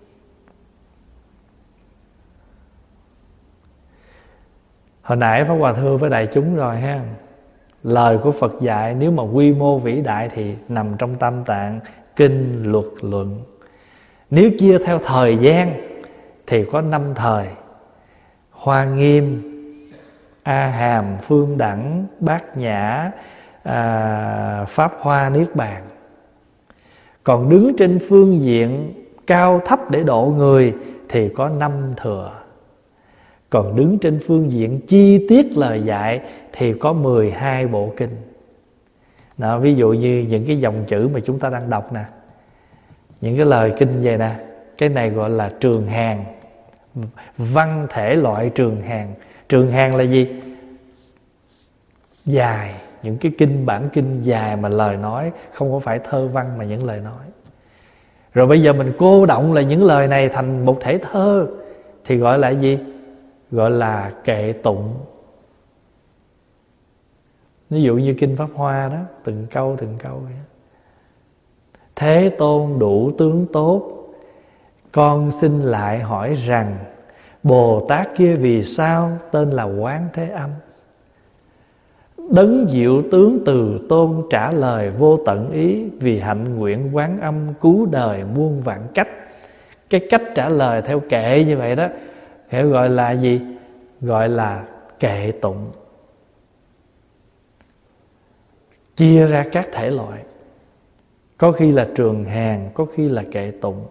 Hồi nãy Pháp Hòa thưa với đại chúng rồi ha, lời của Phật dạy nếu mà quy mô vĩ đại thì nằm trong tam tạng kinh, luật, luận. Nếu chia theo thời gian thì có năm thời: Hoa Nghiêm, A Hàm, Phương Đẳng, Bát Nhã, à, Pháp Hoa, Niết Bàn. Còn đứng trên phương diện cao thấp để độ người thì có năm thừa. Còn đứng trên phương diện chi tiết lời dạy thì có mười hai bộ kinh. Đó, ví dụ như những cái dòng chữ mà chúng ta đang đọc nè, những cái lời kinh vậy nè, cái này gọi là trường hàng, văn thể loại trường hàng. Trường hàng là gì? Dài, những cái kinh, bản kinh dài mà lời nói không có phải thơ văn mà những lời nói. Rồi bây giờ mình cô động là những lời này thành một thể thơ thì gọi là gì? Gọi là kệ tụng. Ví dụ như kinh Pháp Hoa đó, từng câu từng câu vậy. Thế Tôn đủ tướng tốt, con xin lại hỏi rằng Bồ Tát kia vì sao tên là Quán Thế Âm? Đấng diệu tướng từ tôn trả lời vô tận ý, vì hạnh nguyện Quán Âm cứu đời muôn vạn cách. Cái cách trả lời theo kệ như vậy đó hiểu gọi là gì? Gọi là kệ tụng. Chia ra các thể loại, có khi là trường hàng, có khi là kệ tụng,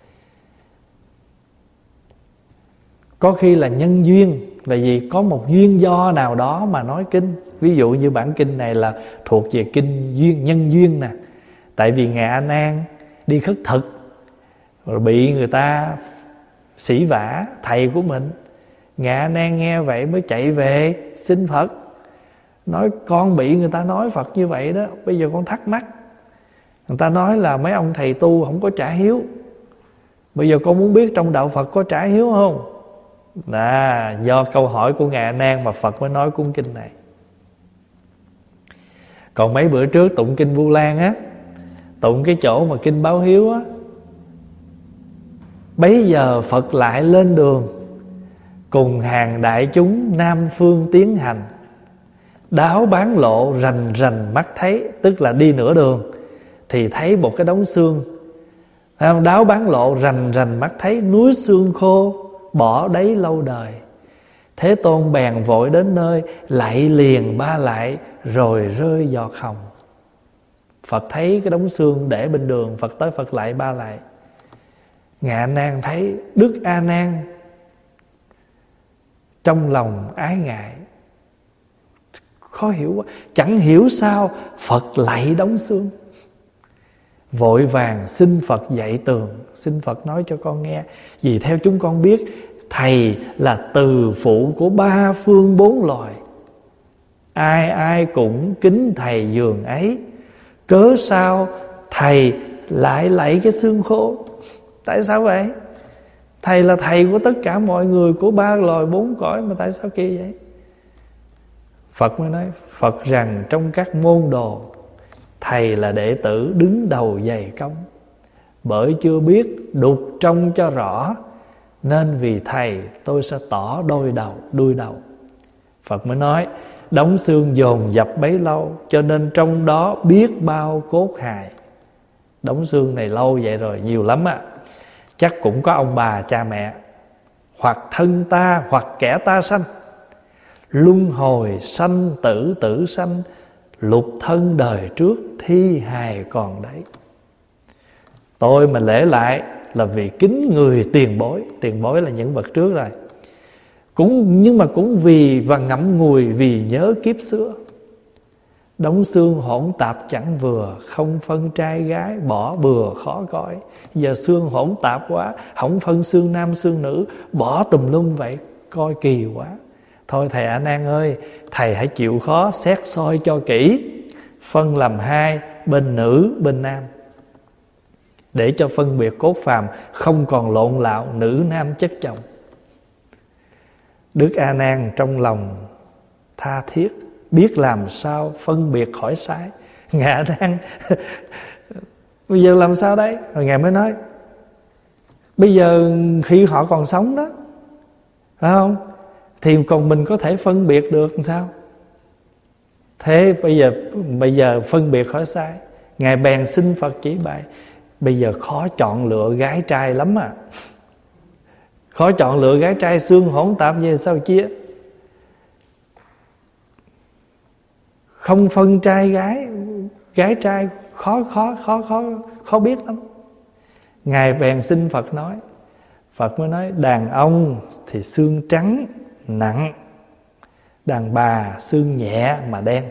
có khi là nhân duyên, là gì? Có một duyên do nào đó mà nói kinh. Ví dụ như bản kinh này là thuộc về kinh duyên, nhân duyên nè. Tại vì Ngài A Nan đi khất thực rồi bị người ta sỉ vả thầy của mình. Ngài A Nan nghe vậy mới chạy về xin Phật, nói con bị người ta nói Phật như vậy đó, bây giờ con thắc mắc. Người ta nói là mấy ông thầy tu không có trả hiếu, bây giờ con muốn biết trong đạo Phật có trả hiếu không? À, do câu hỏi của Ngài A Nan mà Phật mới nói cuốn kinh này. Còn mấy bữa trước tụng kinh Vu Lan á, tụng cái chỗ mà kinh báo hiếu á, bấy giờ Phật lại lên đường cùng hàng đại chúng Nam Phương tiến hành. Đáo bán lộ rành rành mắt thấy, tức là đi nửa đường thì thấy một cái đống xương. Đáo bán lộ rành rành mắt thấy núi xương khô bỏ đấy lâu đời. Thế Tôn bèn vội đến nơi, lạy liền ba lạy rồi rơi giọt hồng. Phật thấy cái đống xương để bên đường, Phật tới Phật lạy ba lạy. Ngài A Nan thấy Đức A Nan trong lòng ái ngại, khó hiểu quá, chẳng hiểu sao Phật lạy đống xương. Vội vàng xin Phật dạy tường, xin Phật nói cho con nghe. Vì theo chúng con biết, Thầy là từ phụ của ba phương bốn loài, ai ai cũng kính Thầy dường ấy. Cớ sao Thầy lại lạy cái xương khô? Tại sao vậy? Thầy là Thầy của tất cả mọi người, của ba loài bốn cõi, mà tại sao kỳ vậy? Phật mới nói, Phật rằng trong các môn đồ, Thầy là đệ tử đứng đầu dày công, bởi chưa biết đục trong cho rõ, nên vì Thầy tôi sẽ tỏ đôi đầu đuôi đầu. Phật mới nói đống xương dồn dập bấy lâu, cho nên trong đó biết bao cốt hài. Đống xương này lâu vậy rồi, nhiều lắm á. Chắc cũng có ông bà cha mẹ, hoặc thân ta hoặc kẻ ta sanh. Luân hồi sanh tử tử sanh, lục thân đời trước thi hài còn đấy. Tôi mà lễ lại là vì kính người tiền bối. Tiền bối là những bậc trước rồi, cũng nhưng mà cũng vì và ngậm ngùi vì nhớ kiếp xưa. Đống xương hỗn tạp chẳng vừa, không phân trai gái bỏ bừa khó coi. Giờ xương hỗn tạp quá, không phân xương nam xương nữ, bỏ tùm lum vậy coi kỳ quá. Thôi thầy A Nan ơi, thầy hãy chịu khó xét soi cho kỹ, phân làm hai, bên nữ bên nam, để cho phân biệt cốt phàm không còn lộn lạo nữ nam chất chồng. Đức A Nan trong lòng tha thiết, biết làm sao phân biệt khỏi sai. Ngài A Nan bây giờ làm sao đấy? Rồi Ngài mới nói bây giờ khi họ còn sống đó, phải không, thì còn mình có thể phân biệt được làm sao? Thế bây giờ bây giờ phân biệt khỏi sai. Ngài bèn xin Phật chỉ bày. Bây giờ khó chọn lựa gái trai lắm à. Khó chọn lựa gái trai, xương hỗn tạp về sao chia. Không phân trai gái, gái trai khó khó khó khó khó biết lắm. Ngài bèn xin Phật nói. Phật mới nói đàn ông thì xương trắng nặng, đàn bà xương nhẹ mà đen.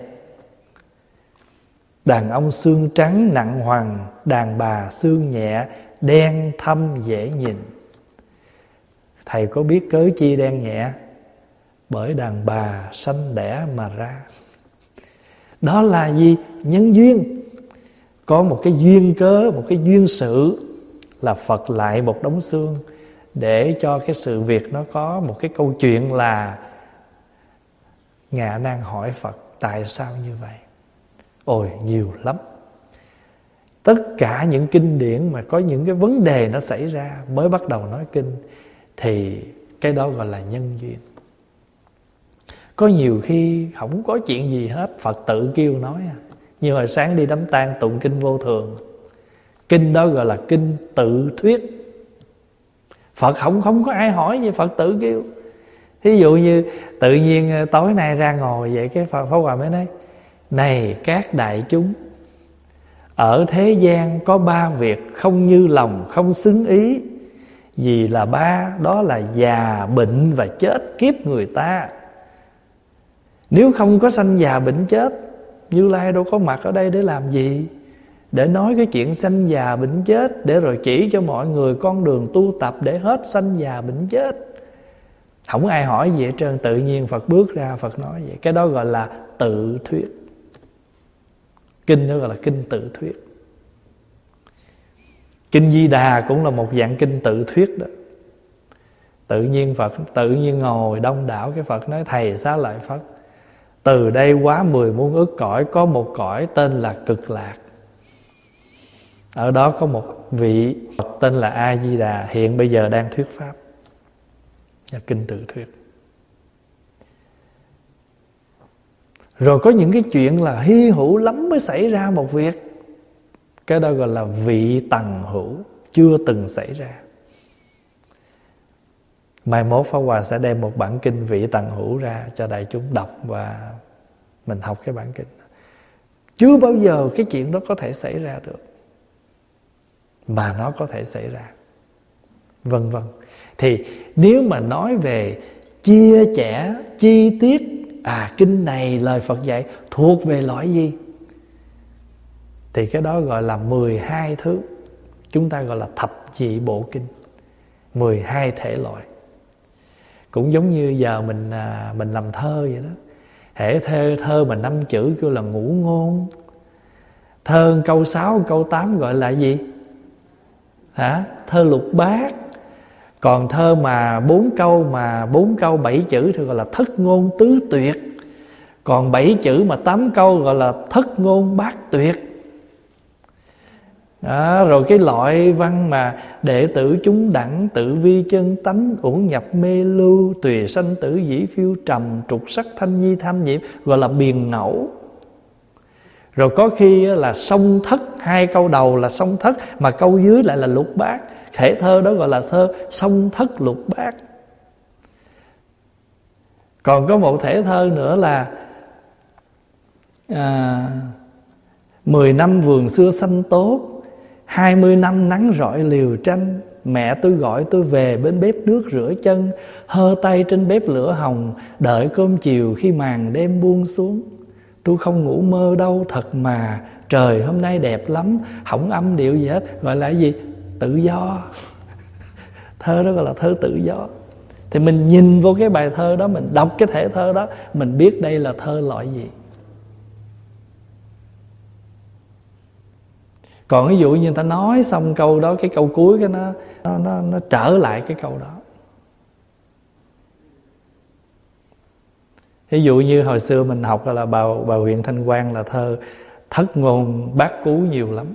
Đàn ông xương trắng nặng hoàng, đàn bà xương nhẹ đen thâm dễ nhìn. Thầy có biết cớ chi đen nhẹ? Bởi đàn bà sanh đẻ mà ra. Đó là gì? Nhân duyên. Có một cái duyên cớ, một cái duyên sự là Phật lại một đống xương, để cho cái sự việc nó có một cái câu chuyện là Ngài A Nan hỏi Phật tại sao như vậy. Ôi nhiều lắm. Tất cả những kinh điển mà có những cái vấn đề nó xảy ra mới bắt đầu nói kinh, thì cái đó gọi là nhân duyên. Có nhiều khi không có chuyện gì hết, Phật tự kêu nói à. Như hồi sáng đi đám tang tụng kinh Vô Thường, kinh đó gọi là kinh tự thuyết. Phật không không có ai hỏi gì, Phật tự kêu. Thí dụ như tự nhiên tối nay ra ngồi vậy, cái Pháp Hòa mới nói này các đại chúng, ở thế gian có ba việc không như lòng không xứng ý. Vì là ba, đó là già bệnh và chết kiếp người ta. Nếu không có sanh già bệnh chết, Như Lai đâu có mặt ở đây để làm gì? Để nói cái chuyện sanh già bệnh chết, để rồi chỉ cho mọi người con đường tu tập để hết sanh già bệnh chết. Không ai hỏi gì hết trơn, tự nhiên Phật bước ra Phật nói vậy. Cái đó gọi là tự thuyết. Kinh đó gọi là kinh tự thuyết. Kinh Di Đà cũng là một dạng kinh tự thuyết đó. Tự nhiên Phật tự nhiên ngồi đông đảo, cái Phật nói thầy xá lợi Phất, từ đây quá mười muôn ức cõi có một cõi tên là Cực Lạc. Ở đó có một vị Phật tên là A Di Đà, hiện bây giờ đang thuyết pháp, là kinh tự thuyết. Rồi có những cái chuyện là hy hữu lắm mới xảy ra một việc, cái đó gọi là vị tầng hữu, chưa từng xảy ra. Mai mốt Pháp Hòa sẽ đem một bản kinh vị tầng hữu ra cho đại chúng đọc, và mình học cái bản kinh. Chưa bao giờ cái chuyện đó có thể xảy ra được, mà nó có thể xảy ra, vân vân. Thì nếu mà nói về chia sẻ chi tiết, à kinh này lời Phật dạy thuộc về loại gì, thì cái đó gọi là mười hai thứ. Chúng ta gọi là thập nhị bộ kinh, mười hai thể loại. Cũng giống như giờ mình à, mình làm thơ vậy đó. Hễ thơ, thơ mà năm chữ kêu là ngũ ngôn. Thơ câu sáu, câu tám gọi là gì? Hả? Thơ lục bát. Còn thơ mà bốn câu mà bốn câu bảy chữ thì gọi là thất ngôn tứ tuyệt. Còn bảy chữ mà tám câu gọi là thất ngôn bát tuyệt. Đó, rồi cái loại văn mà đệ tử chúng đẳng, tự vi chân tánh, uổng nhập mê lưu, tùy sanh tử dĩ phiêu trầm, trục sắc thanh nhi tham nhiễm, gọi là biền ngẫu. Rồi có khi là song thất, hai câu đầu là song thất mà câu dưới lại là lục bát. Thể thơ đó gọi là thơ song thất lục bát. Còn có một thể thơ nữa là à, mười năm vườn xưa xanh tốt, hai mươi năm nắng rọi liều tranh. Mẹ tôi gọi tôi về bên bếp nước rửa chân, hơ tay trên bếp lửa hồng, đợi cơm chiều khi màn đêm buông xuống. Tôi không ngủ mơ đâu thật mà, trời hôm nay đẹp lắm, không âm điệu gì hết. Gọi là cái gì? Tự do. Thơ đó gọi là thơ tự do. Thì mình nhìn vô cái bài thơ đó, mình đọc cái thể thơ đó, mình biết đây là thơ loại gì. Còn ví dụ như người ta nói xong câu đó, cái câu cuối cái nó nó nó, nó trở lại cái câu đó. Ví dụ như hồi xưa mình học là bà, bà huyện Thanh Quang là thơ thất ngôn bát cú nhiều lắm.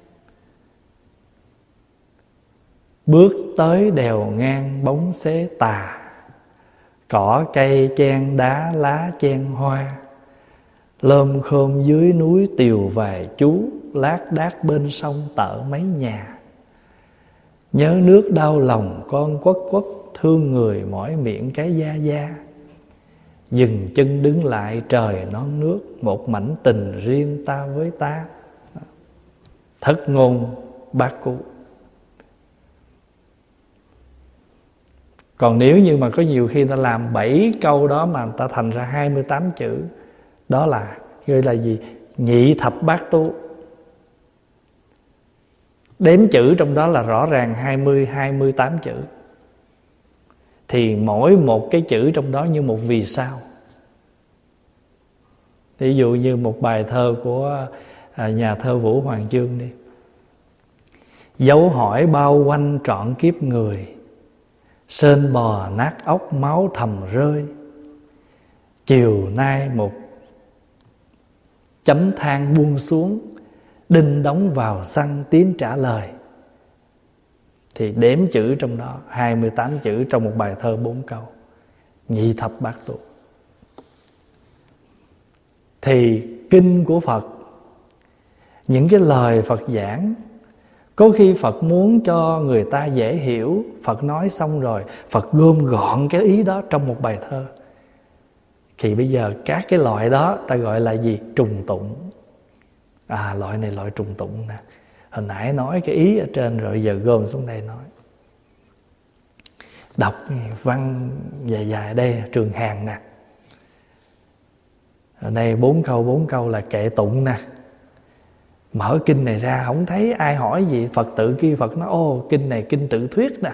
Bước tới đèo ngang bóng xế tà, cỏ cây chen đá lá chen hoa, lơm khơm dưới núi tiều vài chú, lác đác bên sông tợ mấy nhà. Nhớ nước đau lòng con quất quất, thương người mỏi miệng cái da da. Dừng chân đứng lại trời non nước, một mảnh tình riêng ta với ta. Thất ngôn bát cú. Còn nếu như mà có nhiều khi ta làm bảy câu đó mà ta thành ra hai mươi tám chữ, đó là gọi là gì? Nhị thập bát tú. Đếm chữ trong đó là rõ ràng hai mươi, hai mươi tám chữ. Thì mỗi một cái chữ trong đó như một vì sao. Ví dụ như một bài thơ của nhà thơ Vũ Hoàng Chương đi. Dấu hỏi bao quanh trọn kiếp người, sên bò nát óc máu thầm rơi. Chiều nay một chấm than buông xuống, đinh đóng vào xăng tiếng trả lời. Thì đếm chữ trong đó hai mươi tám chữ trong một bài thơ bốn câu. Nhị thập bát tú. Thì kinh của Phật, những cái lời Phật giảng, có khi Phật muốn cho người ta dễ hiểu, Phật nói xong rồi Phật gom gọn cái ý đó trong một bài thơ. Thì bây giờ các cái loại đó ta gọi là gì? Trùng tụng. À, loại này loại trùng tụng nè. Hồi nãy nói cái ý ở trên rồi, giờ gom xuống đây nói. Đọc văn dài dài đây Trường Hàn nè. Ở đây bốn câu bốn câu là kệ tụng nè. Mở kinh này ra không thấy ai hỏi gì, Phật tự kia Phật nói ô kinh này kinh tự thuyết nè.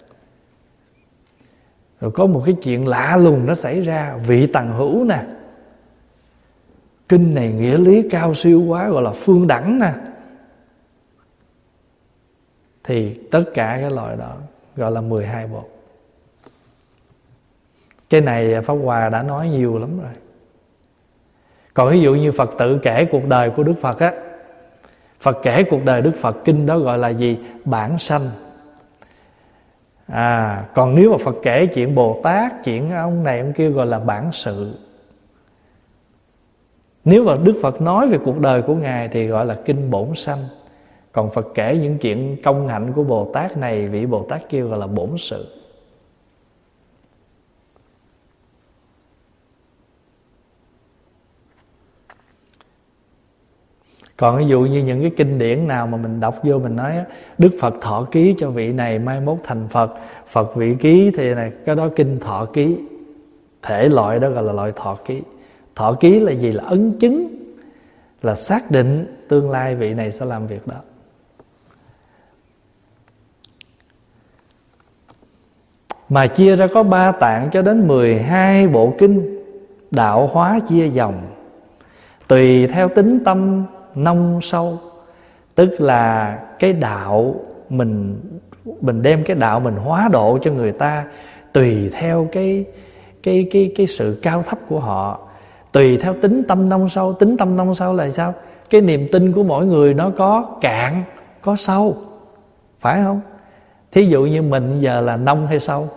Rồi có một cái chuyện lạ lùng nó xảy ra, vị tằng hữu nè. Kinh này nghĩa lý cao siêu quá, gọi là phương đẳng nè. Thì tất cả cái loại đó gọi là mười hai bộ. Cái này Pháp Hòa đã nói nhiều lắm rồi. Còn ví dụ như Phật tự kể cuộc đời của Đức Phật á, Phật kể cuộc đời Đức Phật, kinh đó gọi là gì? Bản sanh. À, còn nếu mà Phật kể chuyện Bồ Tát, chuyện ông này ông kia gọi là bản sự. Nếu mà Đức Phật nói về cuộc đời của Ngài thì gọi là kinh bổn sanh. Còn Phật kể những chuyện công hạnh của Bồ Tát này, vị Bồ Tát kia gọi là bổn sự. Còn ví dụ như những cái kinh điển nào mà mình đọc vô mình nói Đức Phật thọ ký cho vị này mai mốt thành Phật, Phật vị ký thì này, cái đó kinh thọ ký. Thể loại đó gọi là loại thọ ký. Thọ ký là gì? Là ấn chứng, là xác định tương lai vị này sẽ làm việc đó. Mà chia ra có ba tạng cho đến mười hai bộ kinh. Đạo hóa chia dòng, tùy theo tính tâm nông sâu. Tức là cái đạo mình mình đem cái đạo mình hóa độ cho người ta tùy theo cái cái cái cái sự cao thấp của họ, tùy theo tính tâm nông sâu. Tính tâm nông sâu là sao? Cái niềm tin của mỗi người nó có cạn, có sâu, phải không? Thí dụ như mình giờ là nông hay sâu?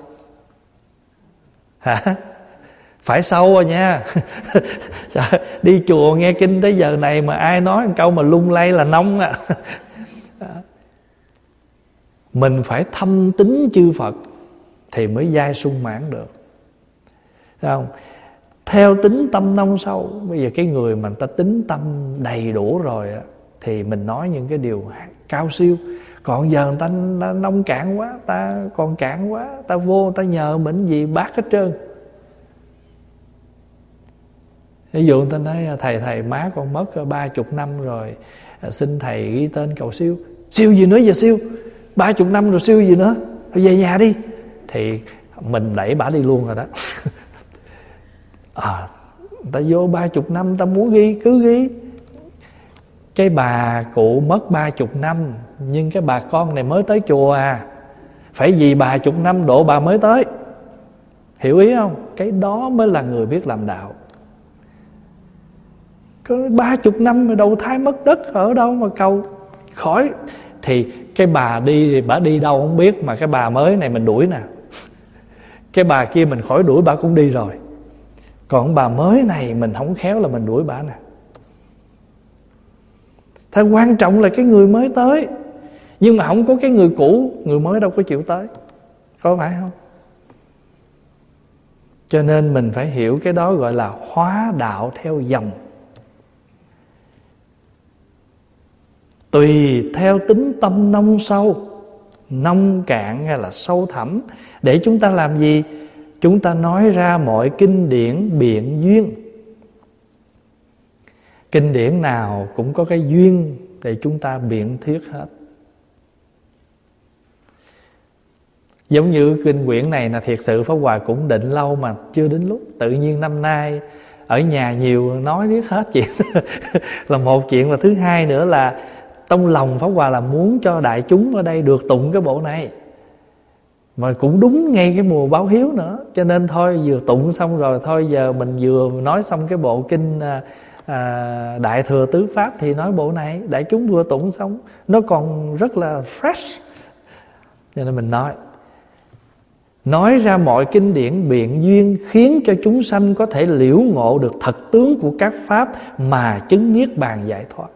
Hả? Phải sâu rồi nha. Đi chùa nghe kinh tới giờ này mà ai nói một câu mà lung lay là nông à. Mình phải thâm tín chư Phật thì mới dai sung mãn được, thấy không? Theo tính tâm nông sâu. Bây giờ cái người mà người ta tính tâm đầy đủ rồi á, thì mình nói những cái điều cao siêu. Còn giờ người ta, ta nông cạn quá, ta còn cạn quá, ta vô ta nhờ mình gì bác hết trơn. Ví dụ người ta nói thầy thầy má con mất ba chục năm rồi, xin thầy ghi tên cầu siêu. Siêu gì nữa giờ siêu? Ba chục năm rồi siêu gì nữa? Thôi về nhà đi. Thì mình đẩy bả đi luôn rồi đó. À, ta vô ba chục năm ta muốn ghi cứ ghi. Cái bà cụ mất ba chục năm, nhưng cái bà con này mới tới chùa à, phải vì bà chục năm độ bà mới tới. Hiểu ý không? Cái đó mới là người biết làm đạo. Có ba chục năm mà đầu thai mất đất ở đâu mà cầu khỏi. Thì cái bà đi thì bà đi đâu không biết, mà cái bà mới này mình đuổi nè. Cái bà kia mình khỏi đuổi bà cũng đi rồi. Còn bà mới này mình không khéo là mình đuổi bà nè. Thật quan trọng là cái người mới tới. Nhưng mà không có cái người cũ, người mới đâu có chịu tới. Có phải không? Cho nên mình phải hiểu cái đó gọi là hóa đạo theo dòng. Tùy theo tính tâm nông sâu, nông cạn hay là sâu thẳm, để chúng ta làm gì? Chúng ta nói ra mọi kinh điển biện duyên. Kinh điển nào cũng có cái duyên để chúng ta biện thuyết hết. Giống như kinh quyển này là thiệt sự Pháp Hòa cũng định lâu mà chưa đến lúc. Tự nhiên năm nay ở nhà nhiều nói biết hết chuyện. Là một chuyện, và thứ hai nữa là trong lòng Pháp Hòa là muốn cho đại chúng ở đây được tụng cái bộ này. Mà cũng đúng ngay cái mùa báo hiếu nữa. Cho nên thôi vừa tụng xong rồi, thôi giờ mình vừa nói xong cái bộ kinh à, à, Đại Thừa Tứ Pháp thì nói bộ này. Đại chúng vừa tụng xong, nó còn rất là fresh. Cho nên mình nói Nói ra mọi kinh điển biện duyên, khiến cho chúng sanh có thể liễu ngộ được thật tướng của các pháp mà chứng niết bàn giải thoát.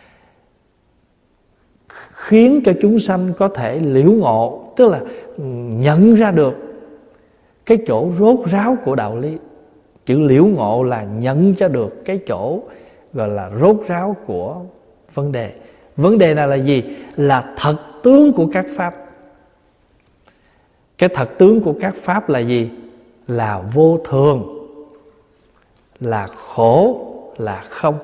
Khiến cho chúng sanh có thể liễu ngộ, tức là nhận ra được cái chỗ rốt ráo của đạo lý. Chữ liễu ngộ là nhận ra được cái chỗ gọi là rốt ráo của vấn đề. Vấn đề này là gì? Là thật tướng của các pháp. Cái thật tướng của các pháp là gì? Là vô thường, là khổ, là không.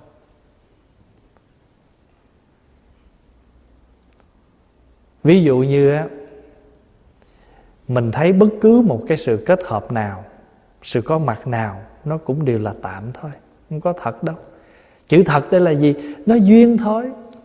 Ví dụ như á, mình thấy bất cứ một cái sự kết hợp nào, sự có mặt nào, nó cũng đều là tạm thôi, không có thật đâu. Chữ thật đây là gì? Nó duyên thôi.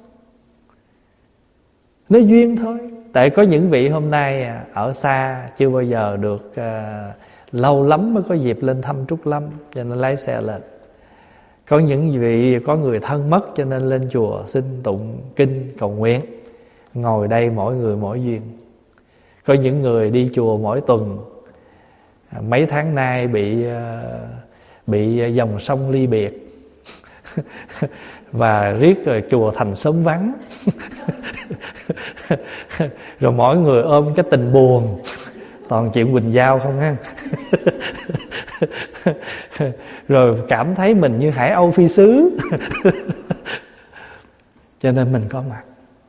Nó duyên thôi. Tại có những vị hôm nay ở xa chưa bao giờ được uh, lâu lắm mới có dịp lên thăm Trúc Lâm, cho nên lái xe lên. Có những vị có người thân mất cho nên lên chùa xin tụng kinh cầu nguyện. Ngồi đây mỗi người mỗi duyên. Có những người đi chùa mỗi tuần, mấy tháng nay bị uh, bị dòng sông ly biệt và riết rồi chùa thành xóm vắng. Rồi mỗi người ôm cái tình buồn, toàn chuyện Quỳnh Giao không ha. Rồi cảm thấy mình như Hải Âu phi xứ. Cho nên mình có mặt.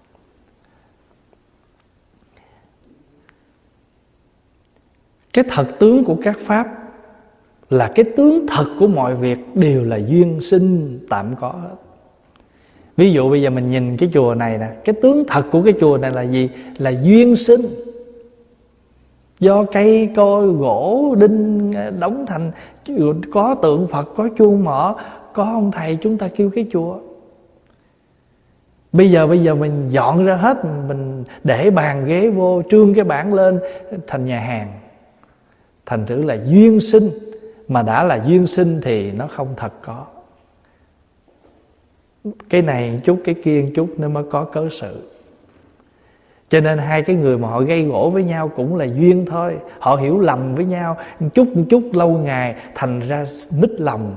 Cái thật tướng của các pháp là cái tướng thật của mọi việc, đều là duyên sinh tạm có hết. Ví dụ bây giờ mình nhìn cái chùa này nè, cái tướng thật của cái chùa này là gì? Là duyên sinh. Do cây cối gỗ đinh đóng thành, có tượng Phật, có chuông mỏ, có ông thầy chúng ta kêu cái chùa. Bây giờ bây giờ mình dọn ra hết, mình để bàn ghế vô, trương cái bảng lên thành nhà hàng. Thành thử là duyên sinh. Mà đã là duyên sinh thì nó không thật có. Cái này một chút, cái kia một chút nó mới có cớ sự. Cho nên hai cái người mà họ gây gỗ với nhau cũng là duyên thôi. Họ hiểu lầm với nhau một chút một chút, lâu ngày thành ra mít lòng.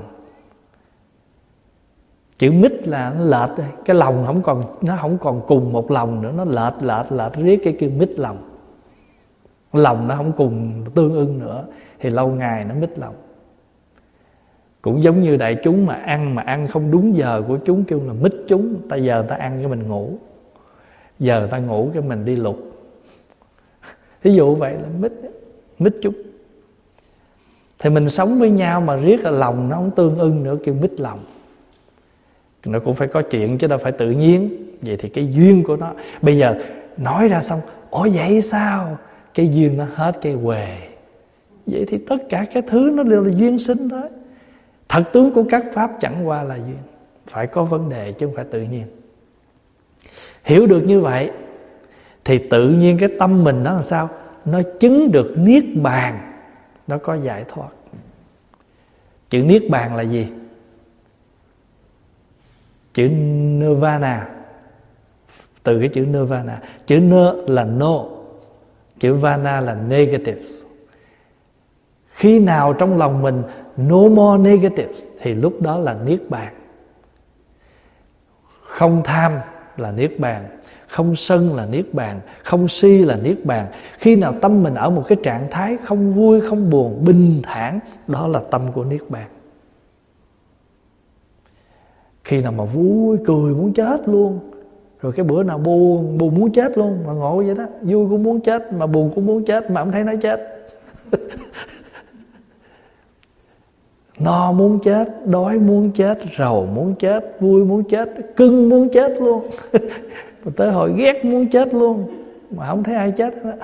Chữ mít là nó lệch rồi. Cái lòng không còn, nó không còn cùng một lòng nữa, nó lệch lệch lệch riết cái kêu mít lòng. Lòng nó không cùng tương ưng nữa, thì lâu ngày nó mít lòng. Cũng giống như đại chúng mà ăn mà ăn không đúng giờ của chúng, kêu là mít chúng. Ta giờ người ta ăn cái mình ngủ, giờ người ta ngủ cái mình đi lục. Thí dụ vậy là mít mít chúng. Thì mình sống với nhau mà riết là lòng nó không tương ưng nữa, kêu mít lòng. Nó cũng phải có chuyện chứ đâu phải tự nhiên. Vậy thì cái duyên của nó, bây giờ nói ra xong, ủa vậy sao? Cái duyên nó hết cái huề. Vậy thì tất cả các thứ nó đều là duyên sinh thôi. Thật tướng của các pháp chẳng qua là duyên. Phải có vấn đề chứ không phải tự nhiên. Hiểu được như vậy thì tự nhiên cái tâm mình nó làm sao? Nó chứng được niết bàn, nó có giải thoát. Chữ niết bàn là gì? Chữ nirvana, từ cái chữ nirvana. Chữ nơ là no, chữ vana là negatives. Khi nào trong lòng mình no more negatives thì lúc đó là niết bàn. Không tham là niết bàn, không sân là niết bàn, không si là niết bàn. Khi nào tâm mình ở một cái trạng thái không vui, không buồn, bình thản, đó là tâm của niết bàn. Khi nào mà vui, cười muốn chết luôn, rồi cái bữa nào buồn, buồn muốn chết luôn, mà ngộ vậy đó. Vui cũng muốn chết, mà buồn cũng muốn chết, mà không thấy nó chết. No muốn chết, đói muốn chết, rầu muốn chết, vui muốn chết, cưng muốn chết luôn. Mà tới hồi ghét muốn chết luôn, mà không thấy ai chết hết đó.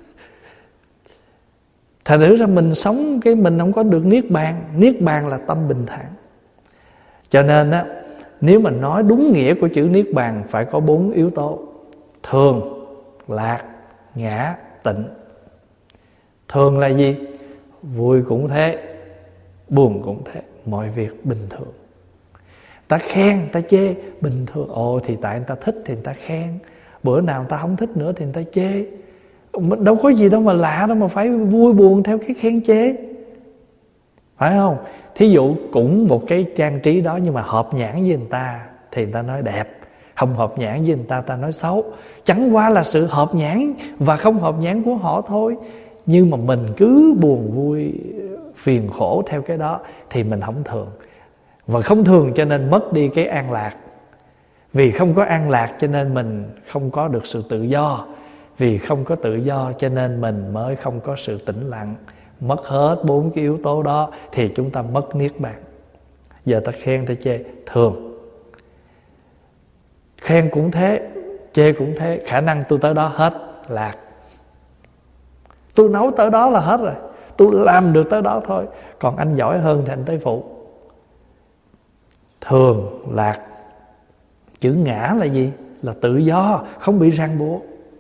Thành thử ra mình sống cái mình không có được niết bàn. Niết bàn là tâm bình thản. Cho nên á, nếu mà nói đúng nghĩa của chữ niết bàn phải có bốn yếu tố: thường, lạc, ngã, tịnh. Thường là gì? Vui cũng thế, buồn cũng thế, mọi việc bình thường. Ta khen, ta chê, bình thường. Ồ thì tại người ta thích thì người ta khen, bữa nào người ta không thích nữa thì người ta chê. Đâu có gì đâu mà lạ đâu mà phải vui buồn theo cái khen chê, phải không? Thí dụ cũng một cái trang trí đó, nhưng mà hợp nhãn với người ta thì người ta nói đẹp, không hợp nhãn với người ta ta nói xấu. Chẳng qua là sự hợp nhãn và không hợp nhãn của họ thôi. Nhưng mà mình cứ buồn vui phiền khổ theo cái đó thì mình không thường. Và không thường cho nên mất đi cái an lạc. Vì không có an lạc cho nên mình không có được sự tự do. Vì không có tự do cho nên mình mới không có sự tĩnh lặng. Mất hết bốn cái yếu tố đó thì chúng ta mất niết bàn. Giờ ta khen ta chê, thường. Khen cũng thế, chê cũng thế. Khả năng tôi tới đó hết, lạc. Tôi nấu tới đó là hết rồi, tôi làm được tới đó thôi. Còn anh giỏi hơn thì anh tới phụ. Thường, lạc. Chữ ngã là gì? Là tự do, không bị ràng buộc.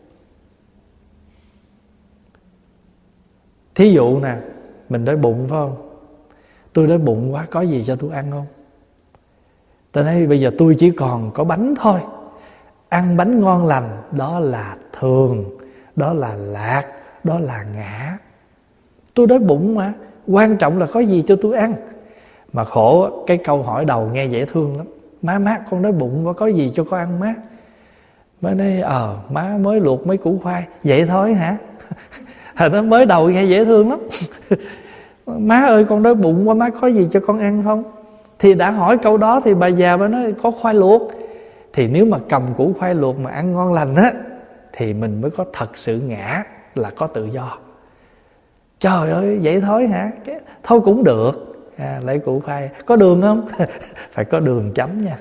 Thí dụ nè, mình đói bụng phải không? Tôi đói bụng quá, có gì cho tôi ăn không? Ta nói bây giờ tôi chỉ còn có bánh thôi. Ăn bánh ngon lành, đó là thường, đó là lạc, đó là ngã. Tôi đói bụng mà, quan trọng là có gì cho tôi ăn. Mà khổ, cái câu hỏi đầu nghe dễ thương lắm. Má má con đói bụng quá, có gì cho con ăn má? Má nói ờ má mới luộc mấy củ khoai. Vậy thôi hả? Thật nó mới đầu nghe dễ thương lắm. Má ơi con đói bụng quá, má có gì cho con ăn không? Thì đã hỏi câu đó thì bà già bà nói có khoai luộc. Thì nếu mà cầm củ khoai luộc mà ăn ngon lành á, thì mình mới có thật sự ngã, là có tự do. Trời ơi vậy thôi hả? Cái, thôi cũng được. À, lấy củ khoai, có đường không? Phải có đường chấm nha.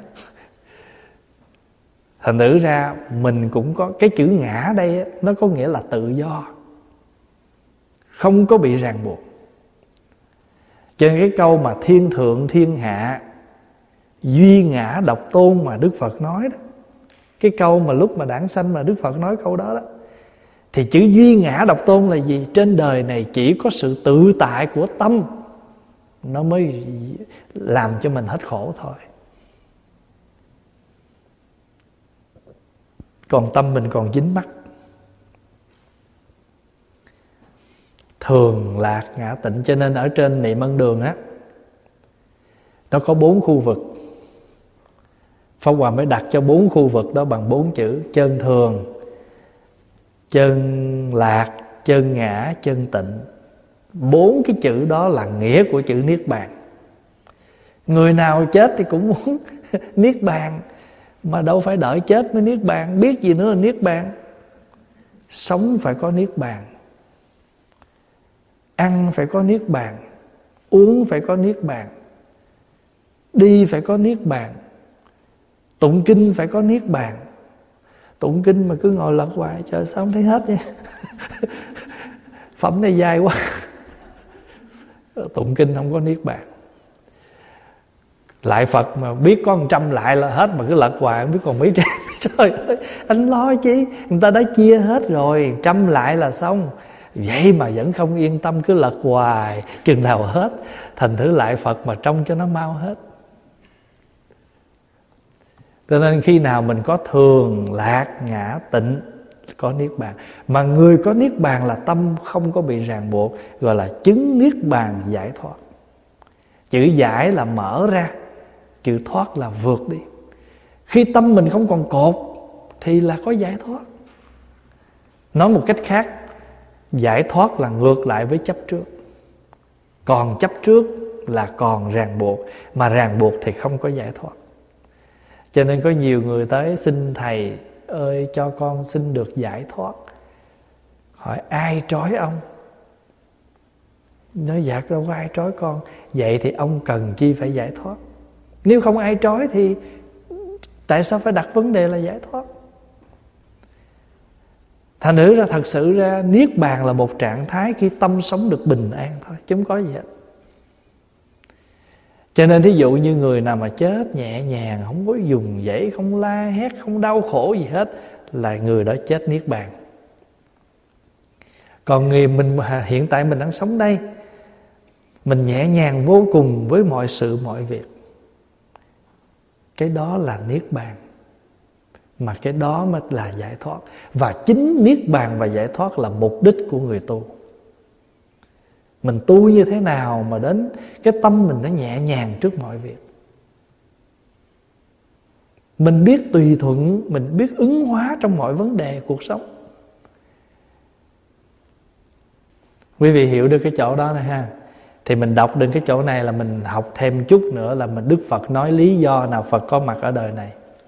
Thành thử ra mình cũng có cái chữ ngã đây, nó có nghĩa là tự do, không có bị ràng buộc. Cho nên cái câu mà thiên thượng thiên hạ duy ngã độc tôn mà Đức Phật nói đó, cái câu mà lúc mà đản sanh mà Đức Phật nói câu đó đó, thì chữ duy ngã độc tôn là gì? Trên đời này chỉ có sự tự tại của tâm nó mới làm cho mình hết khổ thôi. Còn tâm mình còn dính mắc, thường lạc ngã tịnh. Cho nên ở trên Niệm Ân Đường á, nó có bốn khu vực. Pháp Hòa mới đặt cho bốn khu vực đó bằng bốn chữ: chân thường, chân lạc, chân ngã, chân tịnh. Bốn cái chữ đó là nghĩa của chữ Niết Bàn. Người nào chết thì cũng muốn Niết Bàn, mà đâu phải đợi chết mới Niết Bàn. Biết gì nữa là Niết Bàn. Sống phải có Niết Bàn, ăn phải có Niết Bàn, uống phải có Niết Bàn, đi phải có Niết Bàn, tụng kinh phải có Niết Bàn. Tụng kinh mà cứ ngồi lật hoài, trời sao không thấy hết vậy? Phẩm này dài quá. Tụng kinh không có Niết Bàn. Lại Phật mà biết có một trăm lại là hết, mà cứ lật hoài không biết còn mấy trang. Trời ơi, anh lo chi? Người ta đã chia hết rồi, trăm lại là xong. Vậy mà vẫn không yên tâm, cứ lật hoài, chừng nào hết. Thành thử lại Phật mà trông cho nó mau hết. Cho nên khi nào mình có thường, lạc, ngã, tịnh, có Niết Bàn. Mà người có Niết Bàn là tâm không có bị ràng buộc, gọi là chứng Niết Bàn giải thoát. Chữ giải là mở ra, chữ thoát là vượt đi. Khi tâm mình không còn cột thì là có giải thoát. Nói một cách khác, giải thoát là ngược lại với chấp trước. Còn chấp trước là còn ràng buộc, mà ràng buộc thì không có giải thoát. Cho nên có nhiều người tới xin thầy ơi cho con xin được giải thoát. Hỏi ai trói ông? Nói dạ đâu có ai trói con. Vậy thì ông cần chi phải giải thoát? Nếu không ai trói thì tại sao phải đặt vấn đề là giải thoát? Thành nữ ra thật sự ra Niết Bàn là một trạng thái khi tâm sống được bình an thôi, chứ không có gì hết. Cho nên thí dụ như người nào mà chết nhẹ nhàng, không có dùng dãy, không la hét, không đau khổ gì hết, là người đó chết Niết Bàn. Còn người mình hiện tại mình đang sống đây, mình nhẹ nhàng vô cùng với mọi sự mọi việc, cái đó là Niết Bàn. Mà cái đó mới là giải thoát. Và chính Niết Bàn và giải thoát là mục đích của người tu. Mình tu như thế nào mà đến cái tâm mình nó nhẹ nhàng trước mọi việc. Mình biết tùy thuận, mình biết ứng hóa trong mọi vấn đề cuộc sống. Quý vị hiểu được cái chỗ đó này ha. Thì mình đọc đến cái chỗ này là mình học thêm chút nữa, là mình Đức Phật nói lý do nào Phật có mặt ở đời này.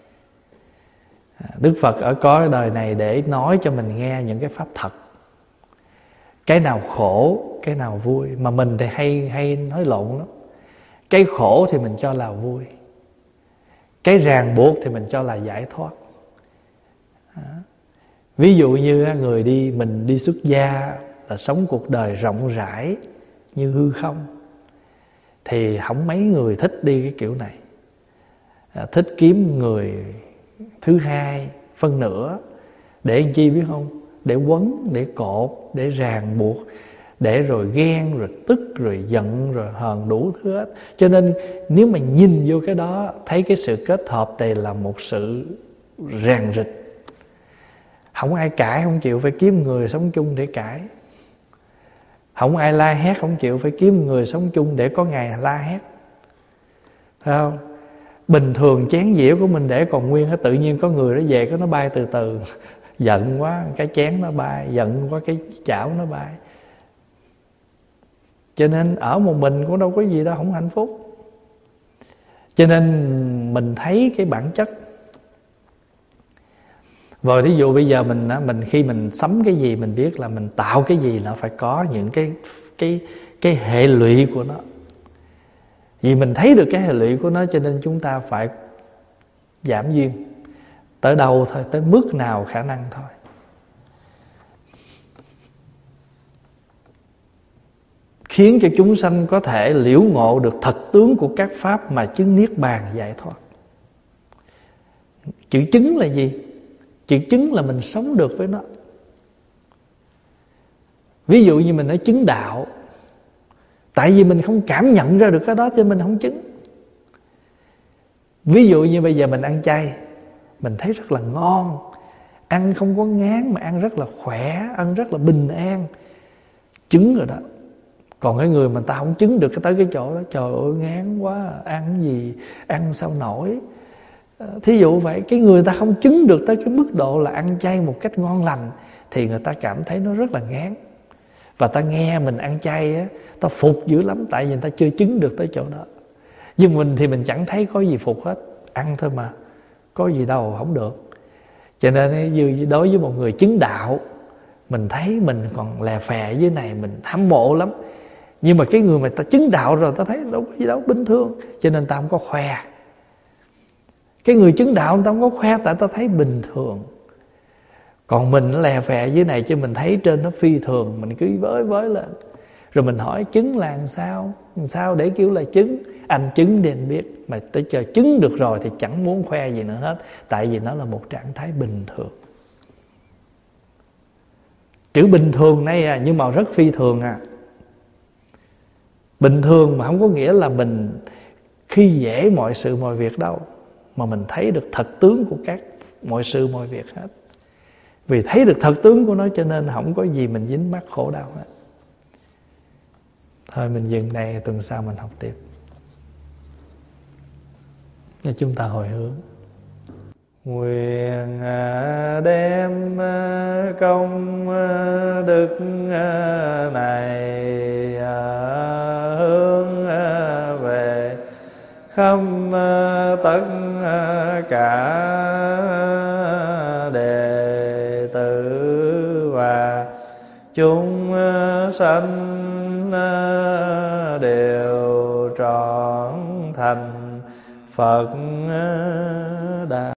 Đức Phật ở có đời này để nói cho mình nghe những cái pháp thật. Cái nào khổ, cái nào vui. Mà mình thì hay hay nói lộn lắm. Cái khổ thì mình cho là vui, cái ràng buộc thì mình cho là giải thoát. Ví dụ như người đi mình đi xuất gia là sống cuộc đời rộng rãi như hư không, thì không mấy người thích đi cái kiểu này. Thích kiếm người thứ hai phân nửa. Để làm chi biết không? Để quấn, để cột, để ràng buộc, để rồi ghen, rồi tức, rồi giận, rồi hờn đủ thứ hết. Cho nên nếu mà nhìn vô cái đó, thấy cái sự kết hợp này là một sự ràng rịch. Không ai cãi, không chịu phải kiếm người sống chung để cãi. Không ai la hét, không chịu phải kiếm người sống chung để có ngày la hét. Thấy không? Bình thường chén dĩa của mình để còn nguyên, tự nhiên có người nó về, cái nó bay từ từ. Giận quá cái chén nó bay, giận quá cái chảo nó bay. Cho nên ở một mình cũng đâu có gì đâu, không hạnh phúc. Cho nên mình thấy cái bản chất. Rồi thí dụ bây giờ mình mình khi mình sắm cái gì, mình biết là mình tạo cái gì nó phải có những cái cái cái hệ lụy của nó. Vì mình thấy được cái hệ lụy của nó, cho nên chúng ta phải giảm duyên. Tới đâu thôi, tới mức nào khả năng thôi. Khiến cho chúng sanh có thể liễu ngộ được thật tướng của các pháp mà chứng Niết Bàn giải thoát. Chữ chứng là gì? Chữ chứng là mình sống được với nó. Ví dụ như mình nói chứng đạo, tại vì mình không cảm nhận ra được cái đó cho nên mình không chứng. Ví dụ như bây giờ mình ăn chay, mình thấy rất là ngon, ăn không có ngán mà ăn rất là khỏe, ăn rất là bình an. chứng rồi đó. Còn cái người mà ta không chứng được cái tới cái chỗ đó, trời ơi ngán quá, ăn gì ăn sao nổi. Thí dụ vậy, cái người ta không chứng được tới cái mức độ là ăn chay một cách ngon lành thì người ta cảm thấy nó rất là ngán. Và ta nghe mình ăn chay á, ta phục dữ lắm, tại vì người ta chưa chứng được tới chỗ đó. Nhưng mình thì mình chẳng thấy có gì phục hết, ăn thôi mà, có gì đâu không được. Cho nên đối với một người chứng đạo, mình thấy mình còn lè phè dưới này, mình hâm mộ lắm. Nhưng mà cái người mà ta chứng đạo rồi, ta thấy đâu có gì đâu, bình thường, cho nên ta không có khoe. Cái người chứng đạo người ta không có khoe, tại ta thấy bình thường. Còn mình nó lè phè dưới này, chứ mình thấy trên nó phi thường, mình cứ với với lên. Rồi mình hỏi chứng là làm sao, làm sao để kêu là chứng. Anh chứng thì anh biết, mà tới chờ chứng được rồi thì chẳng muốn khoe gì nữa hết, tại vì nó là một trạng thái bình thường. Chữ bình thường này à, nhưng mà rất phi thường à. Bình thường mà không có nghĩa là mình khi dễ mọi sự mọi việc đâu, mà mình thấy được thật tướng của các mọi sự mọi việc hết. Vì thấy được thật tướng của nó cho nên không có gì mình dính mắc khổ đau hết. Thôi mình dừng đây, tuần sau mình học tiếp. Để chúng ta hồi hướng. Nguyện đem công đức này hướng về khắp tất cả đệ tử và chúng sanh đều trọn thành Phật đạo.